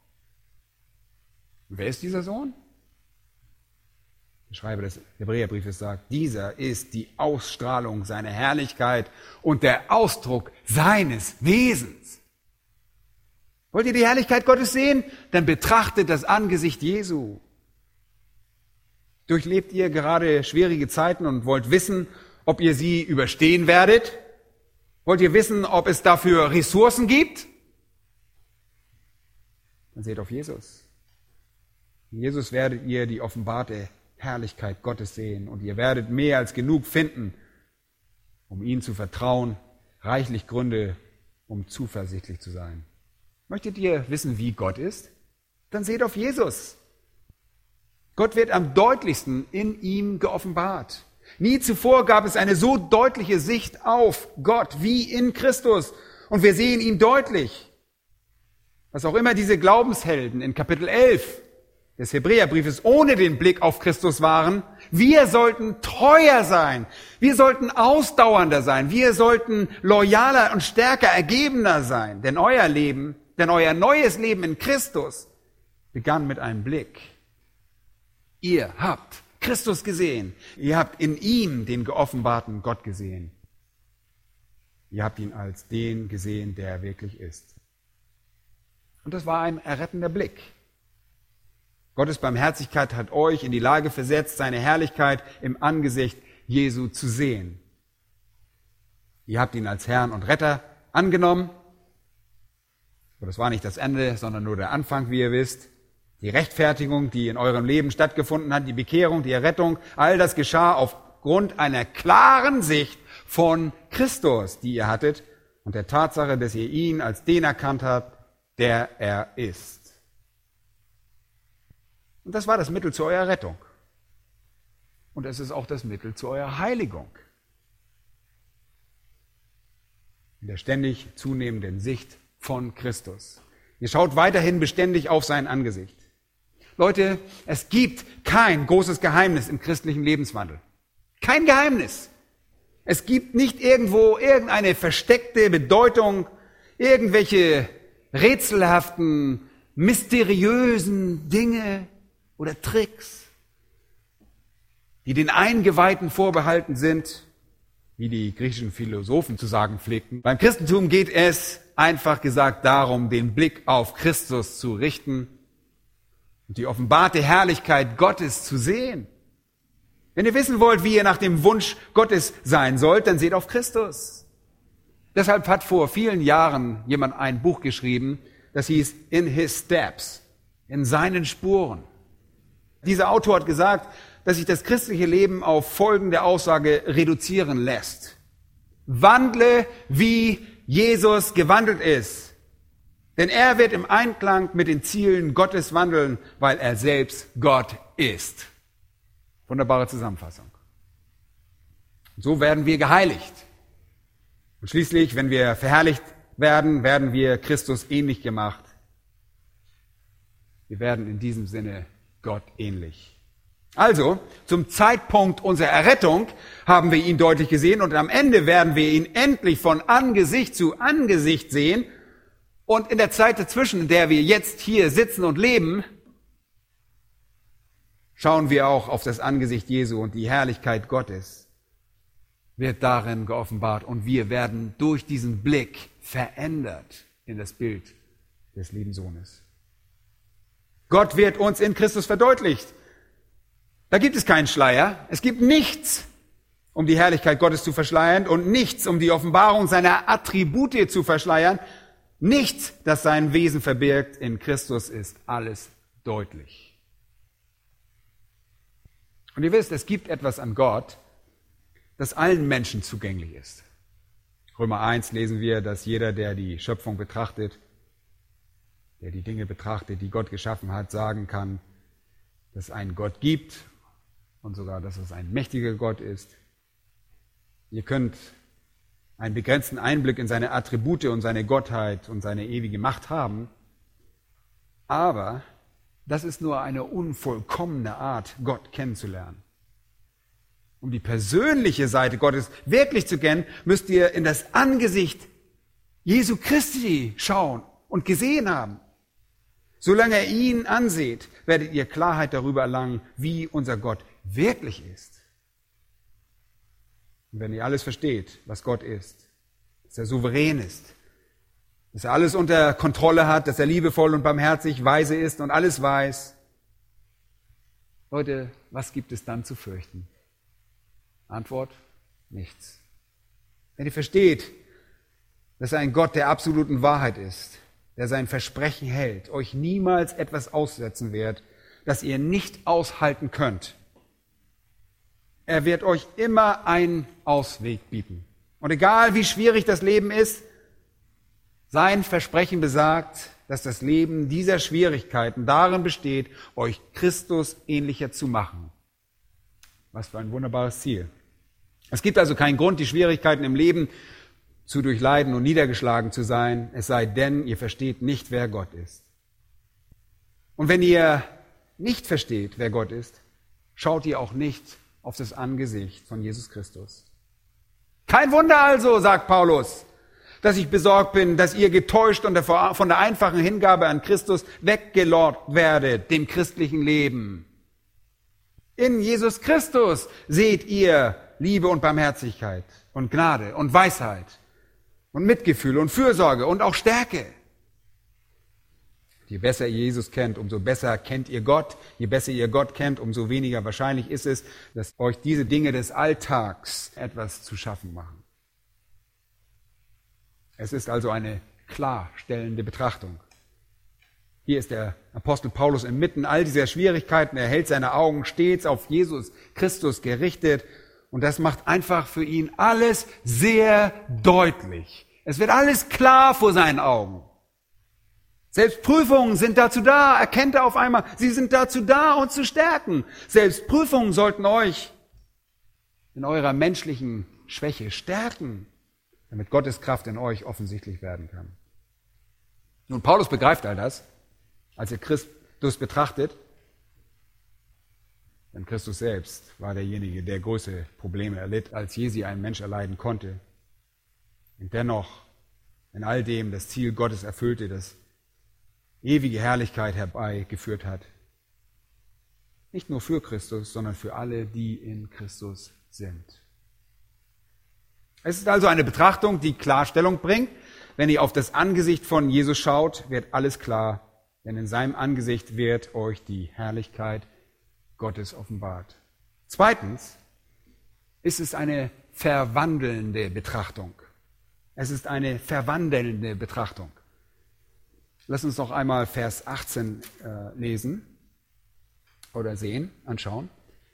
Und wer ist dieser Sohn? Der Schreiber des Hebräerbriefes sagt, dieser ist die Ausstrahlung seiner Herrlichkeit und der Ausdruck seines Wesens. Wollt ihr die Herrlichkeit Gottes sehen? Dann betrachtet das Angesicht Jesu. Durchlebt ihr gerade schwierige Zeiten und wollt wissen, ob ihr sie überstehen werdet? Wollt ihr wissen, ob es dafür Ressourcen gibt? Dann seht auf Jesus. In Jesus werdet ihr die offenbarte Herrlichkeit Gottes sehen und ihr werdet mehr als genug finden, um ihm zu vertrauen, reichlich Gründe, um zuversichtlich zu sein. Möchtet ihr wissen, wie Gott ist? Dann seht auf Jesus. Gott wird am deutlichsten in ihm geoffenbart. Nie zuvor gab es eine so deutliche Sicht auf Gott wie in Christus. Und wir sehen ihn deutlich. Was auch immer diese Glaubenshelden in Kapitel 11 des Hebräerbriefes ohne den Blick auf Christus waren, wir sollten treuer sein. Wir sollten ausdauernder sein. Wir sollten loyaler und stärker ergebener sein. Denn euer neues Leben in Christus begann mit einem Blick. Ihr habt Christus gesehen. Ihr habt in ihm den geoffenbarten Gott gesehen. Ihr habt ihn als den gesehen, der er wirklich ist. Und das war ein errettender Blick. Gottes Barmherzigkeit hat euch in die Lage versetzt, seine Herrlichkeit im Angesicht Jesu zu sehen. Ihr habt ihn als Herrn und Retter angenommen. Aber das war nicht das Ende, sondern nur der Anfang, wie ihr wisst. Die Rechtfertigung, die in eurem Leben stattgefunden hat, die Bekehrung, die Errettung, all das geschah aufgrund einer klaren Sicht von Christus, die ihr hattet, und der Tatsache, dass ihr ihn als den erkannt habt, der er ist. Und das war das Mittel zu eurer Rettung. Und es ist auch das Mittel zu eurer Heiligung. In der ständig zunehmenden Sicht von Christus. Ihr schaut weiterhin beständig auf sein Angesicht. Leute, es gibt kein großes Geheimnis im christlichen Lebenswandel. Kein Geheimnis. Es gibt nicht irgendwo irgendeine versteckte Bedeutung, irgendwelche rätselhaften, mysteriösen Dinge oder Tricks, die den Eingeweihten vorbehalten sind, wie die griechischen Philosophen zu sagen pflegten. Beim Christentum geht es einfach gesagt darum, den Blick auf Christus zu richten und die offenbarte Herrlichkeit Gottes zu sehen. Wenn ihr wissen wollt, wie ihr nach dem Wunsch Gottes sein sollt, dann seht auf Christus. Deshalb hat vor vielen Jahren jemand ein Buch geschrieben, das hieß In His Steps, in seinen Spuren. Dieser Autor hat gesagt, dass sich das christliche Leben auf folgende Aussage reduzieren lässt. Wandle, wie Jesus gewandelt ist. Denn er wird im Einklang mit den Zielen Gottes wandeln, weil er selbst Gott ist. Wunderbare Zusammenfassung. Und so werden wir geheiligt. Und schließlich, wenn wir verherrlicht werden, werden wir Christus ähnlich gemacht. Wir werden in diesem Sinne Gott ähnlich. Also, zum Zeitpunkt unserer Errettung haben wir ihn deutlich gesehen und am Ende werden wir ihn endlich von Angesicht zu Angesicht sehen. Und in der Zeit dazwischen, in der wir jetzt hier sitzen und leben, schauen wir auch auf das Angesicht Jesu und die Herrlichkeit Gottes wird darin geoffenbart und wir werden durch diesen Blick verändert in das Bild des lieben Sohnes. Gott wird uns in Christus verdeutlicht. Da gibt es keinen Schleier. Es gibt nichts, um die Herrlichkeit Gottes zu verschleiern und nichts, um die Offenbarung seiner Attribute zu verschleiern. Nichts, das sein Wesen verbirgt. In Christus ist alles deutlich. Und ihr wisst, es gibt etwas an Gott, das allen Menschen zugänglich ist. Römer 1 lesen wir, dass jeder, der die Schöpfung betrachtet, der die Dinge betrachtet, die Gott geschaffen hat, sagen kann, dass es einen Gott gibt und sogar, dass es ein mächtiger Gott ist. Ihr könnt einen begrenzten Einblick in seine Attribute und seine Gottheit und seine ewige Macht haben, aber das ist nur eine unvollkommene Art, Gott kennenzulernen. Um die persönliche Seite Gottes wirklich zu kennen, müsst ihr in das Angesicht Jesu Christi schauen und gesehen haben. Solange ihr ihn anseht, werdet ihr Klarheit darüber erlangen, wie unser Gott wirklich ist. Und wenn ihr alles versteht, was Gott ist, dass er souverän ist, dass er alles unter Kontrolle hat, dass er liebevoll und barmherzig, weise ist und alles weiß, Leute, was gibt es dann zu fürchten? Antwort: nichts. Wenn ihr versteht, dass er ein Gott der absoluten Wahrheit ist, der sein Versprechen hält, euch niemals etwas aussetzen wird, das ihr nicht aushalten könnt. Er wird euch immer einen Ausweg bieten. Und egal wie schwierig das Leben ist, sein Versprechen besagt, dass das Leben dieser Schwierigkeiten darin besteht, euch Christus ähnlicher zu machen. Was für ein wunderbares Ziel. Es gibt also keinen Grund, die Schwierigkeiten im Leben zu durchleiden und niedergeschlagen zu sein, es sei denn, ihr versteht nicht, wer Gott ist. Und wenn ihr nicht versteht, wer Gott ist, schaut ihr auch nicht auf das Angesicht von Jesus Christus. Kein Wunder also, sagt Paulus, dass ich besorgt bin, dass ihr getäuscht und von der einfachen Hingabe an Christus weggelockt werdet, dem christlichen Leben. In Jesus Christus seht ihr Liebe und Barmherzigkeit und Gnade und Weisheit und Mitgefühl und Fürsorge und auch Stärke. Je besser ihr Jesus kennt, umso besser kennt ihr Gott. Je besser ihr Gott kennt, umso weniger wahrscheinlich ist es, dass euch diese Dinge des Alltags etwas zu schaffen machen. Es ist also eine klarstellende Betrachtung. Hier ist der Apostel Paulus inmitten all dieser Schwierigkeiten. Er hält seine Augen stets auf Jesus Christus gerichtet. Und das macht einfach für ihn alles sehr deutlich. Es wird alles klar vor seinen Augen. Selbst Prüfungen sind dazu da, erkennt er auf einmal, sie sind dazu da, uns zu stärken. Selbst Prüfungen sollten euch in eurer menschlichen Schwäche stärken, damit Gottes Kraft in euch offensichtlich werden kann. Nun, Paulus begreift all das, als er Christus betrachtet, denn Christus selbst war derjenige, der große Probleme erlitt, als je sie ein Mensch erleiden konnte. Und dennoch in all dem das Ziel Gottes erfüllte, das ewige Herrlichkeit herbeigeführt hat. Nicht nur für Christus, sondern für alle, die in Christus sind. Es ist also eine Betrachtung, die Klarstellung bringt. Wenn ihr auf das Angesicht von Jesus schaut, wird alles klar, denn in seinem Angesicht wird euch die Herrlichkeit Gottes offenbart. Zweitens ist es eine verwandelnde Betrachtung. Es ist eine verwandelnde Betrachtung. Lass uns noch einmal Vers 18 lesen oder sehen, anschauen,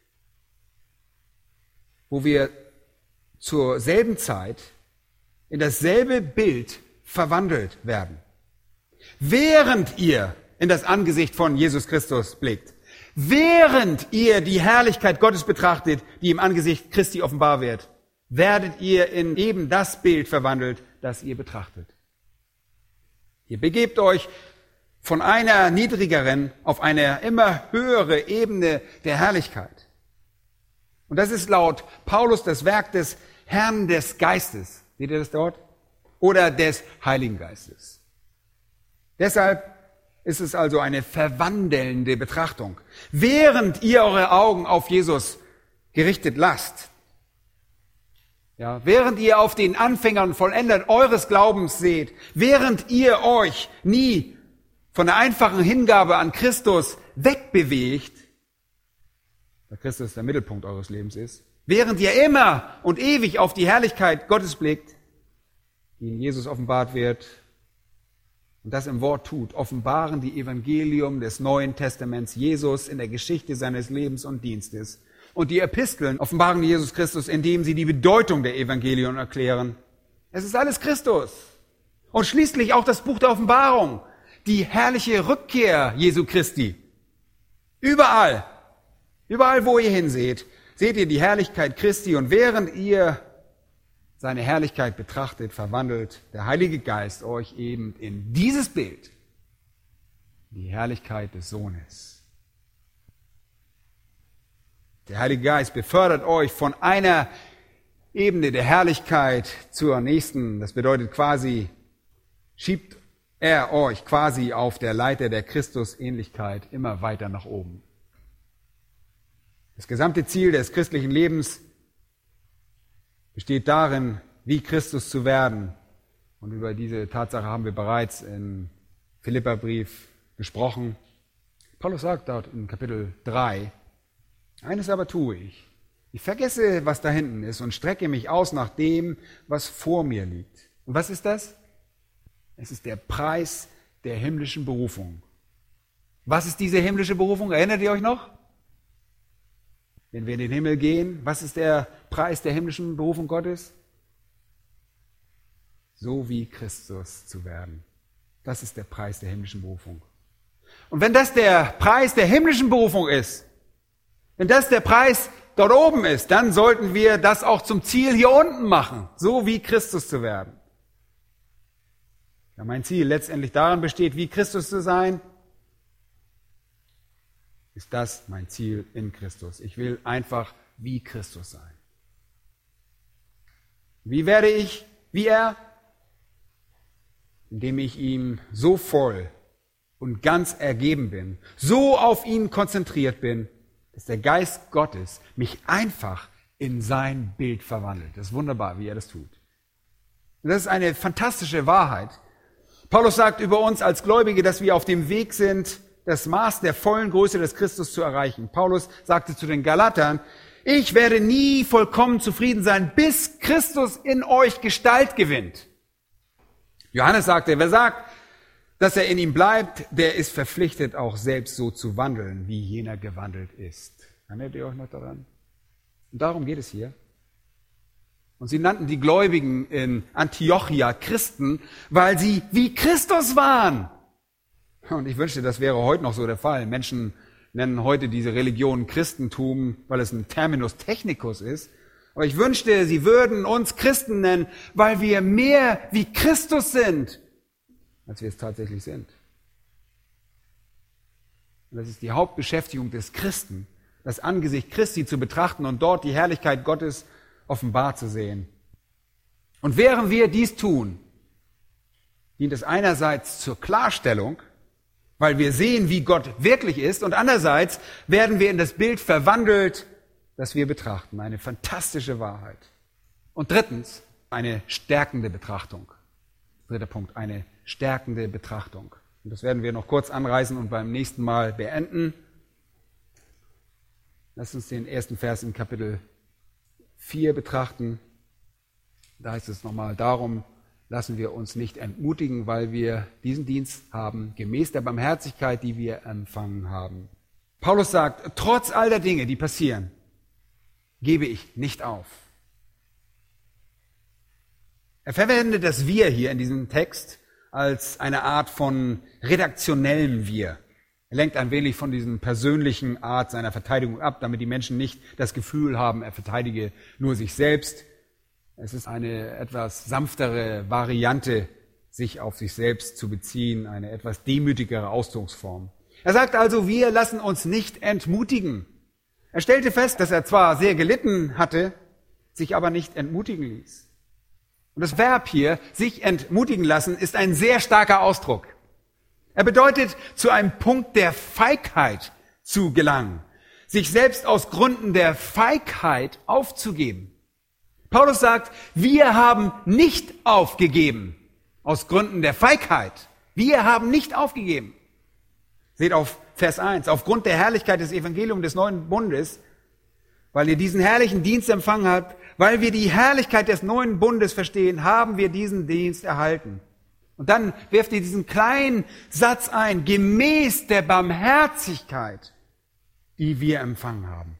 wo wir zur selben Zeit in dasselbe Bild verwandelt werden. Während ihr in das Angesicht von Jesus Christus blickt, während ihr die Herrlichkeit Gottes betrachtet, die im Angesicht Christi offenbar wird, werdet ihr in eben das Bild verwandelt, das ihr betrachtet. Ihr begebt euch von einer niedrigeren auf eine immer höhere Ebene der Herrlichkeit. Und das ist laut Paulus das Werk des Herrn des Geistes. Seht ihr das dort? Oder des Heiligen Geistes. Deshalb ist es also eine verwandelnde Betrachtung. Während ihr eure Augen auf Jesus gerichtet lasst, ja, während ihr auf den Anfänger und Vollender eures Glaubens seht, während ihr euch nie von der einfachen Hingabe an Christus wegbewegt, weil Christus der Mittelpunkt eures Lebens ist, während ihr immer und ewig auf die Herrlichkeit Gottes blickt, die in Jesus offenbart wird, und das im Wort tut, offenbaren die Evangelium des Neuen Testaments Jesus in der Geschichte seines Lebens und Dienstes. Und die Episteln offenbaren Jesus Christus, indem sie die Bedeutung der Evangelien erklären. Es ist alles Christus. Und schließlich auch das Buch der Offenbarung, die herrliche Rückkehr Jesu Christi. Überall, wo ihr hinseht, seht ihr die Herrlichkeit Christi. Und während ihr seine Herrlichkeit betrachtet, verwandelt der Heilige Geist euch eben in dieses Bild, die Herrlichkeit des Sohnes. Der Heilige Geist befördert euch von einer Ebene der Herrlichkeit zur nächsten. Das bedeutet quasi, schiebt er euch quasi auf der Leiter der Christusähnlichkeit immer weiter nach oben. Das gesamte Ziel des christlichen Lebens besteht darin, wie Christus zu werden. Und über diese Tatsache haben wir bereits im Philipperbrief gesprochen. Paulus sagt dort in Kapitel 3, eines aber tue ich. Ich vergesse, was da hinten ist und strecke mich aus nach dem, was vor mir liegt. Und was ist das? Es ist der Preis der himmlischen Berufung. Was ist diese himmlische Berufung? Erinnert ihr euch noch? Wenn wir in den Himmel gehen, was ist der Preis der himmlischen Berufung Gottes? So wie Christus zu werden. Das ist der Preis der himmlischen Berufung. Und wenn das der Preis der himmlischen Berufung ist, wenn das der Preis dort oben ist, dann sollten wir das auch zum Ziel hier unten machen, so wie Christus zu werden. Ja, mein Ziel letztendlich darin besteht, wie Christus zu sein, ist das mein Ziel in Christus. Ich will einfach wie Christus sein. Wie werde ich wie er? Indem ich ihm so voll und ganz ergeben bin, so auf ihn konzentriert bin, dass der Geist Gottes mich einfach in sein Bild verwandelt. Das ist wunderbar, wie er das tut. Und das ist eine fantastische Wahrheit, Paulus sagt über uns als Gläubige, dass wir auf dem Weg sind, das Maß der vollen Größe des Christus zu erreichen. Paulus sagte zu den Galatern, ich werde nie vollkommen zufrieden sein, bis Christus in euch Gestalt gewinnt. Johannes sagte, wer sagt, dass er in ihm bleibt, der ist verpflichtet, auch selbst so zu wandeln, wie jener gewandelt ist. Erinnert ihr euch noch daran? Und darum geht es hier. Und sie nannten die Gläubigen in Antiochia Christen, weil sie wie Christus waren. Und ich wünschte, das wäre heute noch so der Fall. Menschen nennen heute diese Religion Christentum, weil es ein Terminus technicus ist. Aber ich wünschte, sie würden uns Christen nennen, weil wir mehr wie Christus sind, als wir es tatsächlich sind. Und das ist die Hauptbeschäftigung des Christen, das Angesicht Christi zu betrachten und dort die Herrlichkeit Gottes offenbar zu sehen. Und während wir dies tun, dient es einerseits zur Klarstellung, weil wir sehen, wie Gott wirklich ist, und andererseits werden wir in das Bild verwandelt, das wir betrachten. Eine fantastische Wahrheit. Und drittens, eine stärkende Betrachtung. Dritter Punkt, eine stärkende Betrachtung. Und das werden wir noch kurz anreißen und beim nächsten Mal beenden. Lass uns den ersten Vers in Kapitel 4 betrachten. Da heißt es nochmal, darum lassen wir uns nicht entmutigen, weil wir diesen Dienst haben, gemäß der Barmherzigkeit, die wir empfangen haben. Paulus sagt, trotz all der Dinge, die passieren, gebe ich nicht auf. Er verwendet das Wir hier in diesem Text als eine Art von redaktionellem Wir. Er lenkt ein wenig von diesem persönlichen Art seiner Verteidigung ab, damit die Menschen nicht das Gefühl haben, er verteidige nur sich selbst. Es ist eine etwas sanftere Variante, sich auf sich selbst zu beziehen, eine etwas demütigere Ausdrucksform. Er sagt also, wir lassen uns nicht entmutigen. Er stellte fest, dass er zwar sehr gelitten hatte, sich aber nicht entmutigen ließ. Und das Verb hier, sich entmutigen lassen, ist ein sehr starker Ausdruck. Er bedeutet, zu einem Punkt der Feigheit zu gelangen, sich selbst aus Gründen der Feigheit aufzugeben. Paulus sagt, wir haben nicht aufgegeben, aus Gründen der Feigheit. Wir haben nicht aufgegeben. Seht auf Vers 1, aufgrund der Herrlichkeit des Evangeliums des neuen Bundes, weil ihr diesen herrlichen Dienst empfangen habt, weil wir die Herrlichkeit des neuen Bundes verstehen, haben wir diesen Dienst erhalten. Und dann wirft ihr diesen kleinen Satz ein, gemäß der Barmherzigkeit, die wir empfangen haben.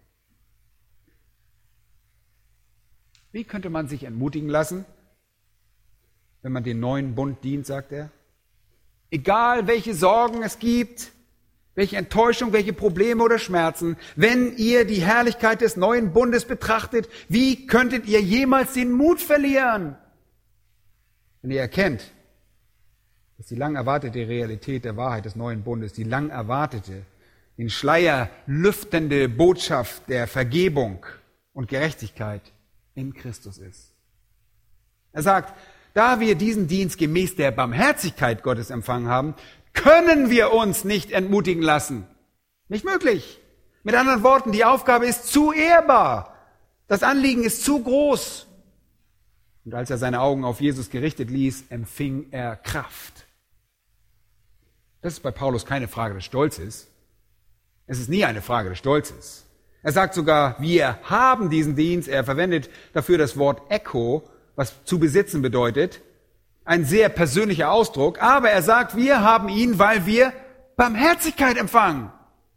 Wie könnte man sich entmutigen lassen, wenn man den neuen Bund dient, sagt er? Egal, welche Sorgen es gibt, welche Enttäuschung, welche Probleme oder Schmerzen, wenn ihr die Herrlichkeit des neuen Bundes betrachtet, wie könntet ihr jemals den Mut verlieren? Wenn ihr erkennt, dass die lang erwartete Realität der Wahrheit des neuen Bundes, die lang erwartete, den Schleier lüftende Botschaft der Vergebung und Gerechtigkeit in Christus ist. Er sagt, da wir diesen Dienst gemäß der Barmherzigkeit Gottes empfangen haben, können wir uns nicht entmutigen lassen. Nicht möglich. Mit anderen Worten, die Aufgabe ist zu ehrbar. Das Anliegen ist zu groß. Und als er seine Augen auf Jesus gerichtet ließ, empfing er Kraft. Das ist bei Paulus keine Frage des Stolzes. Es ist nie eine Frage des Stolzes. Er sagt sogar, wir haben diesen Dienst. Er verwendet dafür das Wort Echo, was zu besitzen bedeutet. Ein sehr persönlicher Ausdruck. Aber er sagt, wir haben ihn, weil wir Barmherzigkeit empfangen.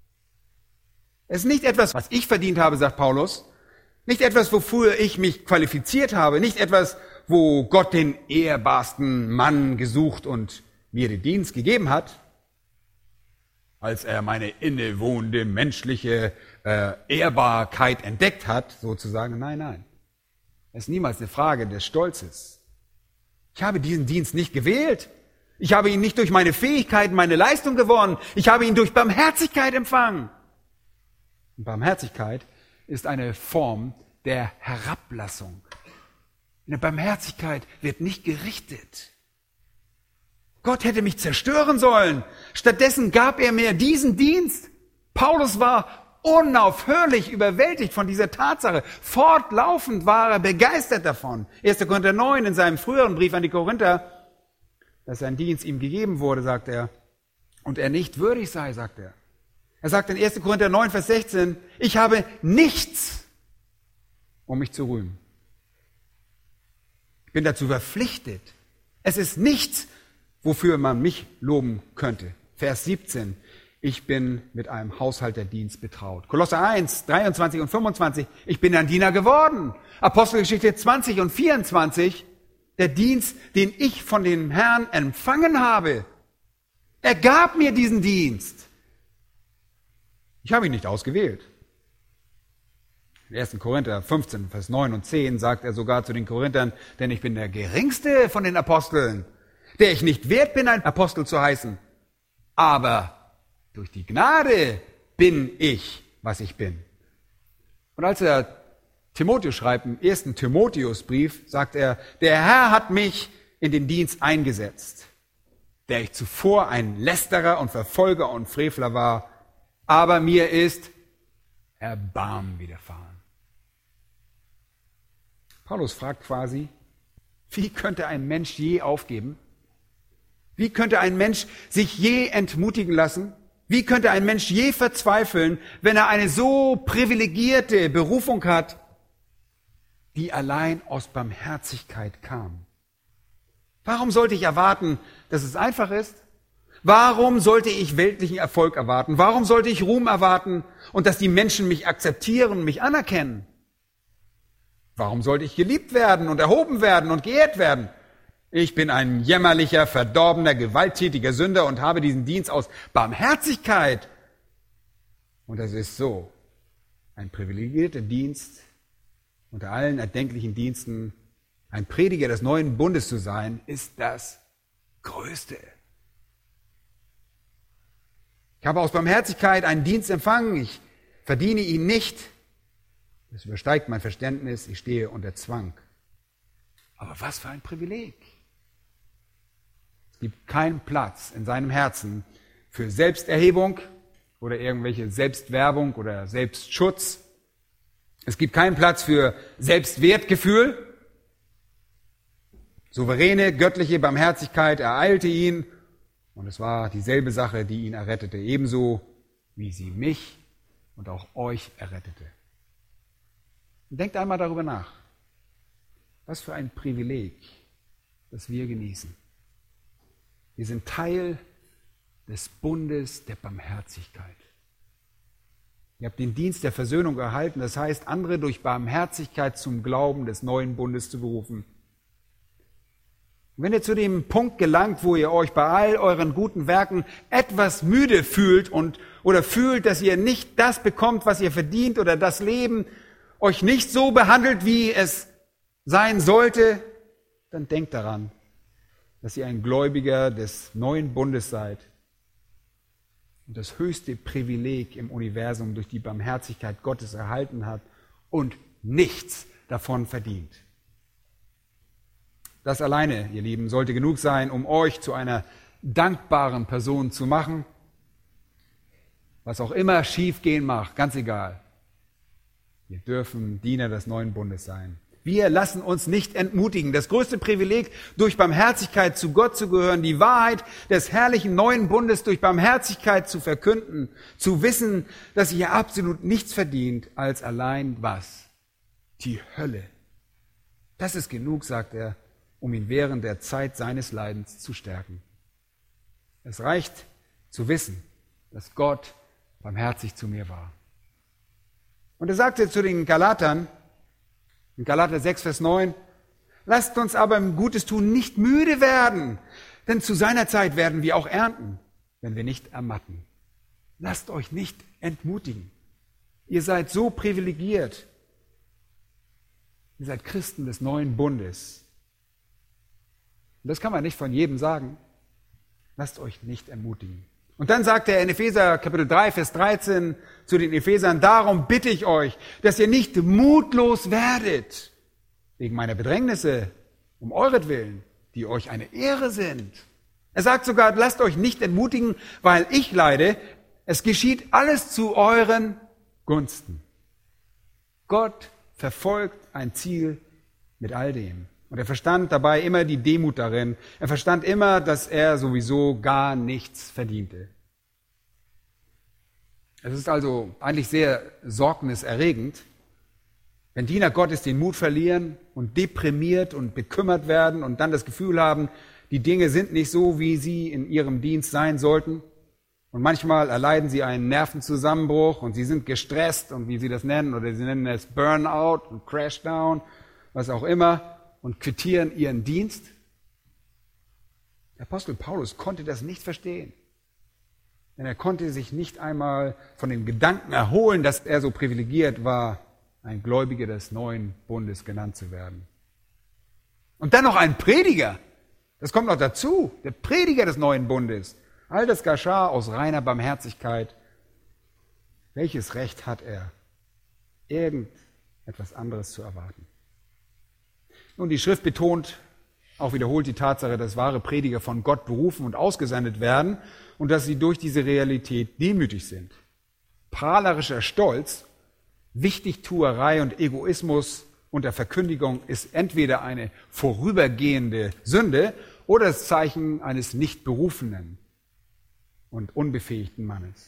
Es ist nicht etwas, was ich verdient habe, sagt Paulus. Nicht etwas, wofür ich mich qualifiziert habe. Nicht etwas, wo Gott den ehrbarsten Mann gesucht und mir den Dienst gegeben hat, als er meine innewohnende menschliche Ehrbarkeit entdeckt hat, sozusagen. Nein, nein. Es ist niemals eine Frage des Stolzes. Ich habe diesen Dienst nicht gewählt. Ich habe ihn nicht durch meine Fähigkeiten, meine Leistung gewonnen. Ich habe ihn durch Barmherzigkeit empfangen. Und Barmherzigkeit ist eine Form der Herablassung. Eine Barmherzigkeit wird nicht gerichtet. Gott hätte mich zerstören sollen. Stattdessen gab er mir diesen Dienst. Paulus war unaufhörlich überwältigt von dieser Tatsache. Fortlaufend war er begeistert davon. 1. Korinther 9 in seinem früheren Brief an die Korinther dass sein Dienst ihm gegeben wurde, sagt er, und er nicht würdig sei, sagt er. Er sagt in 1. Korinther 9, Vers 16, ich habe nichts, um mich zu rühmen. Ich bin dazu verpflichtet. Es ist nichts, wofür man mich loben könnte. Vers 17, ich bin mit einem Haushalterdienst betraut. Kolosser 1, 23 und 25, ich bin ein Diener geworden. Apostelgeschichte 20 und 24, der Dienst, den ich von dem Herrn empfangen habe. Er gab mir diesen Dienst. Ich habe ihn nicht ausgewählt. In 1. Korinther 15, Vers 9 und 10 sagt er sogar zu den Korinthern, denn ich bin der geringste von den Aposteln, der ich nicht wert bin, ein Apostel zu heißen. Aber durch die Gnade bin ich, was ich bin. Und als er Timotheus schreibt, im 1. Timotheusbrief, sagt er, der Herr hat mich in den Dienst eingesetzt, der ich zuvor ein Lästerer und Verfolger und Frevler war, aber mir ist Erbarmen widerfahren. Paulus fragt quasi, wie könnte ein Mensch je aufgeben? Wie könnte ein Mensch sich je entmutigen lassen? Wie könnte ein Mensch je verzweifeln, wenn er eine so privilegierte Berufung hat, die allein aus Barmherzigkeit kam? Warum sollte ich erwarten, dass es einfach ist? Warum sollte ich weltlichen Erfolg erwarten? Warum sollte ich Ruhm erwarten und dass die Menschen mich akzeptieren, mich anerkennen? Warum sollte ich geliebt werden und erhoben werden und geehrt werden? Ich bin ein jämmerlicher, verdorbener, gewalttätiger Sünder und habe diesen Dienst aus Barmherzigkeit. Und es ist so, ein privilegierter Dienst unter allen erdenklichen Diensten, ein Prediger des neuen Bundes zu sein, ist das Größte. Ich habe aus Barmherzigkeit einen Dienst empfangen, ich verdiene ihn nicht. Das übersteigt mein Verständnis, ich stehe unter Zwang. Aber was für ein Privileg. Es gibt keinen Platz in seinem Herzen für Selbsterhebung oder irgendwelche Selbstwerbung oder Selbstschutz. Es gibt keinen Platz für Selbstwertgefühl. Souveräne, göttliche Barmherzigkeit ereilte ihn und es war dieselbe Sache, die ihn errettete, ebenso wie sie mich und auch euch errettete. Denkt einmal darüber nach. Was für ein Privileg, das wir genießen. Wir sind Teil des Bundes der Barmherzigkeit. Ihr habt den Dienst der Versöhnung erhalten, das heißt, andere durch Barmherzigkeit zum Glauben des neuen Bundes zu berufen. Und wenn ihr zu dem Punkt gelangt, wo ihr euch bei all euren guten Werken etwas müde fühlt oder fühlt, dass ihr nicht das bekommt, was ihr verdient oder das Leben euch nicht so behandelt, wie es sein sollte, dann denkt daran, dass ihr ein Gläubiger des neuen Bundes seid und das höchste Privileg im Universum durch die Barmherzigkeit Gottes erhalten hat und nichts davon verdient. Das alleine, ihr Lieben, sollte genug sein, um euch zu einer dankbaren Person zu machen. Was auch immer schief gehen mag, ganz egal. Wir dürfen Diener des neuen Bundes sein. Wir lassen uns nicht entmutigen. Das größte Privileg, durch Barmherzigkeit zu Gott zu gehören, die Wahrheit des herrlichen neuen Bundes durch Barmherzigkeit zu verkünden, zu wissen, dass ihr absolut nichts verdient, als allein was? Die Hölle. Das ist genug, sagt er, um ihn während der Zeit seines Leidens zu stärken. Es reicht zu wissen, dass Gott barmherzig zu mir war. Und er sagte zu den Galatern, in Galater 6, Vers 9, lasst uns aber im Gutes tun nicht müde werden, denn zu seiner Zeit werden wir auch ernten, wenn wir nicht ermatten. Lasst euch nicht entmutigen. Ihr seid so privilegiert. Ihr seid Christen des neuen Bundes. Und das kann man nicht von jedem sagen. Lasst euch nicht ermutigen. Und dann sagt er in Epheser Kapitel 3, Vers 13 zu den Ephesern, darum bitte ich euch, dass ihr nicht mutlos werdet, wegen meiner Bedrängnisse, um euretwillen, die euch eine Ehre sind. Er sagt sogar, lasst euch nicht entmutigen, weil ich leide, es geschieht alles zu euren Gunsten. Gott verfolgt ein Ziel mit all dem. Und er verstand dabei immer die Demut darin. Er verstand immer, dass er sowieso gar nichts verdiente. Es ist also eigentlich sehr sorgniserregend, wenn Diener Gottes den Mut verlieren und deprimiert und bekümmert werden und dann das Gefühl haben, die Dinge sind nicht so, wie sie in ihrem Dienst sein sollten. Und manchmal erleiden sie einen Nervenzusammenbruch und sie sind gestresst und wie sie das nennen, oder sie nennen es Burnout und Crashdown, was auch immer, und quittieren ihren Dienst. Der Apostel Paulus konnte das nicht verstehen. Denn er konnte sich nicht einmal von dem Gedanken erholen, dass er so privilegiert war, ein Gläubiger des neuen Bundes genannt zu werden. Und dann noch ein Prediger. Das kommt noch dazu. Der Prediger des neuen Bundes. All das geschah aus reiner Barmherzigkeit. Welches Recht hat er, irgendetwas anderes zu erwarten? Nun, die Schrift betont, auch wiederholt die Tatsache, dass wahre Prediger von Gott berufen und ausgesendet werden und dass sie durch diese Realität demütig sind. Prahlerischer Stolz, Wichtigtuerei und Egoismus unter Verkündigung ist entweder eine vorübergehende Sünde oder das Zeichen eines nicht berufenen und unbefähigten Mannes.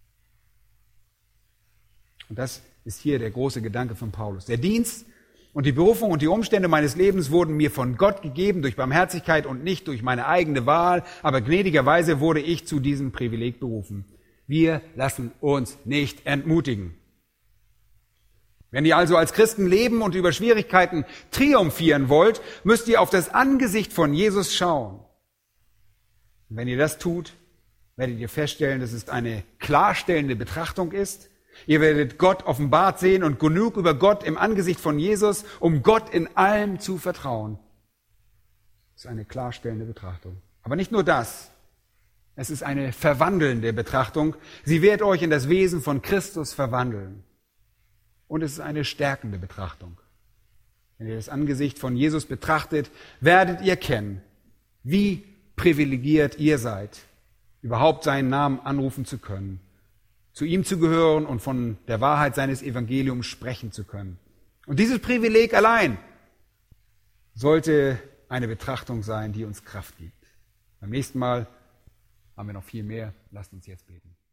Und das ist hier der große Gedanke von Paulus. Der Dienst und die Berufung und die Umstände meines Lebens wurden mir von Gott gegeben durch Barmherzigkeit und nicht durch meine eigene Wahl, aber gnädigerweise wurde ich zu diesem Privileg berufen. Wir lassen uns nicht entmutigen. Wenn ihr also als Christen leben und über Schwierigkeiten triumphieren wollt, müsst ihr auf das Angesicht von Jesus schauen. Und wenn ihr das tut, werdet ihr feststellen, dass es eine klarstellende Betrachtung ist. Ihr werdet Gott offenbart sehen und genug über Gott im Angesicht von Jesus, um Gott in allem zu vertrauen. Das ist eine klarstellende Betrachtung. Aber nicht nur das. Es ist eine verwandelnde Betrachtung. Sie wird euch in das Wesen von Christus verwandeln. Und es ist eine stärkende Betrachtung. Wenn ihr das Angesicht von Jesus betrachtet, werdet ihr kennen, wie privilegiert ihr seid, überhaupt seinen Namen anrufen zu können, zu ihm zu gehören und von der Wahrheit seines Evangeliums sprechen zu können. Und dieses Privileg allein sollte eine Betrachtung sein, die uns Kraft gibt. Beim nächsten Mal haben wir noch viel mehr. Lasst uns jetzt beten.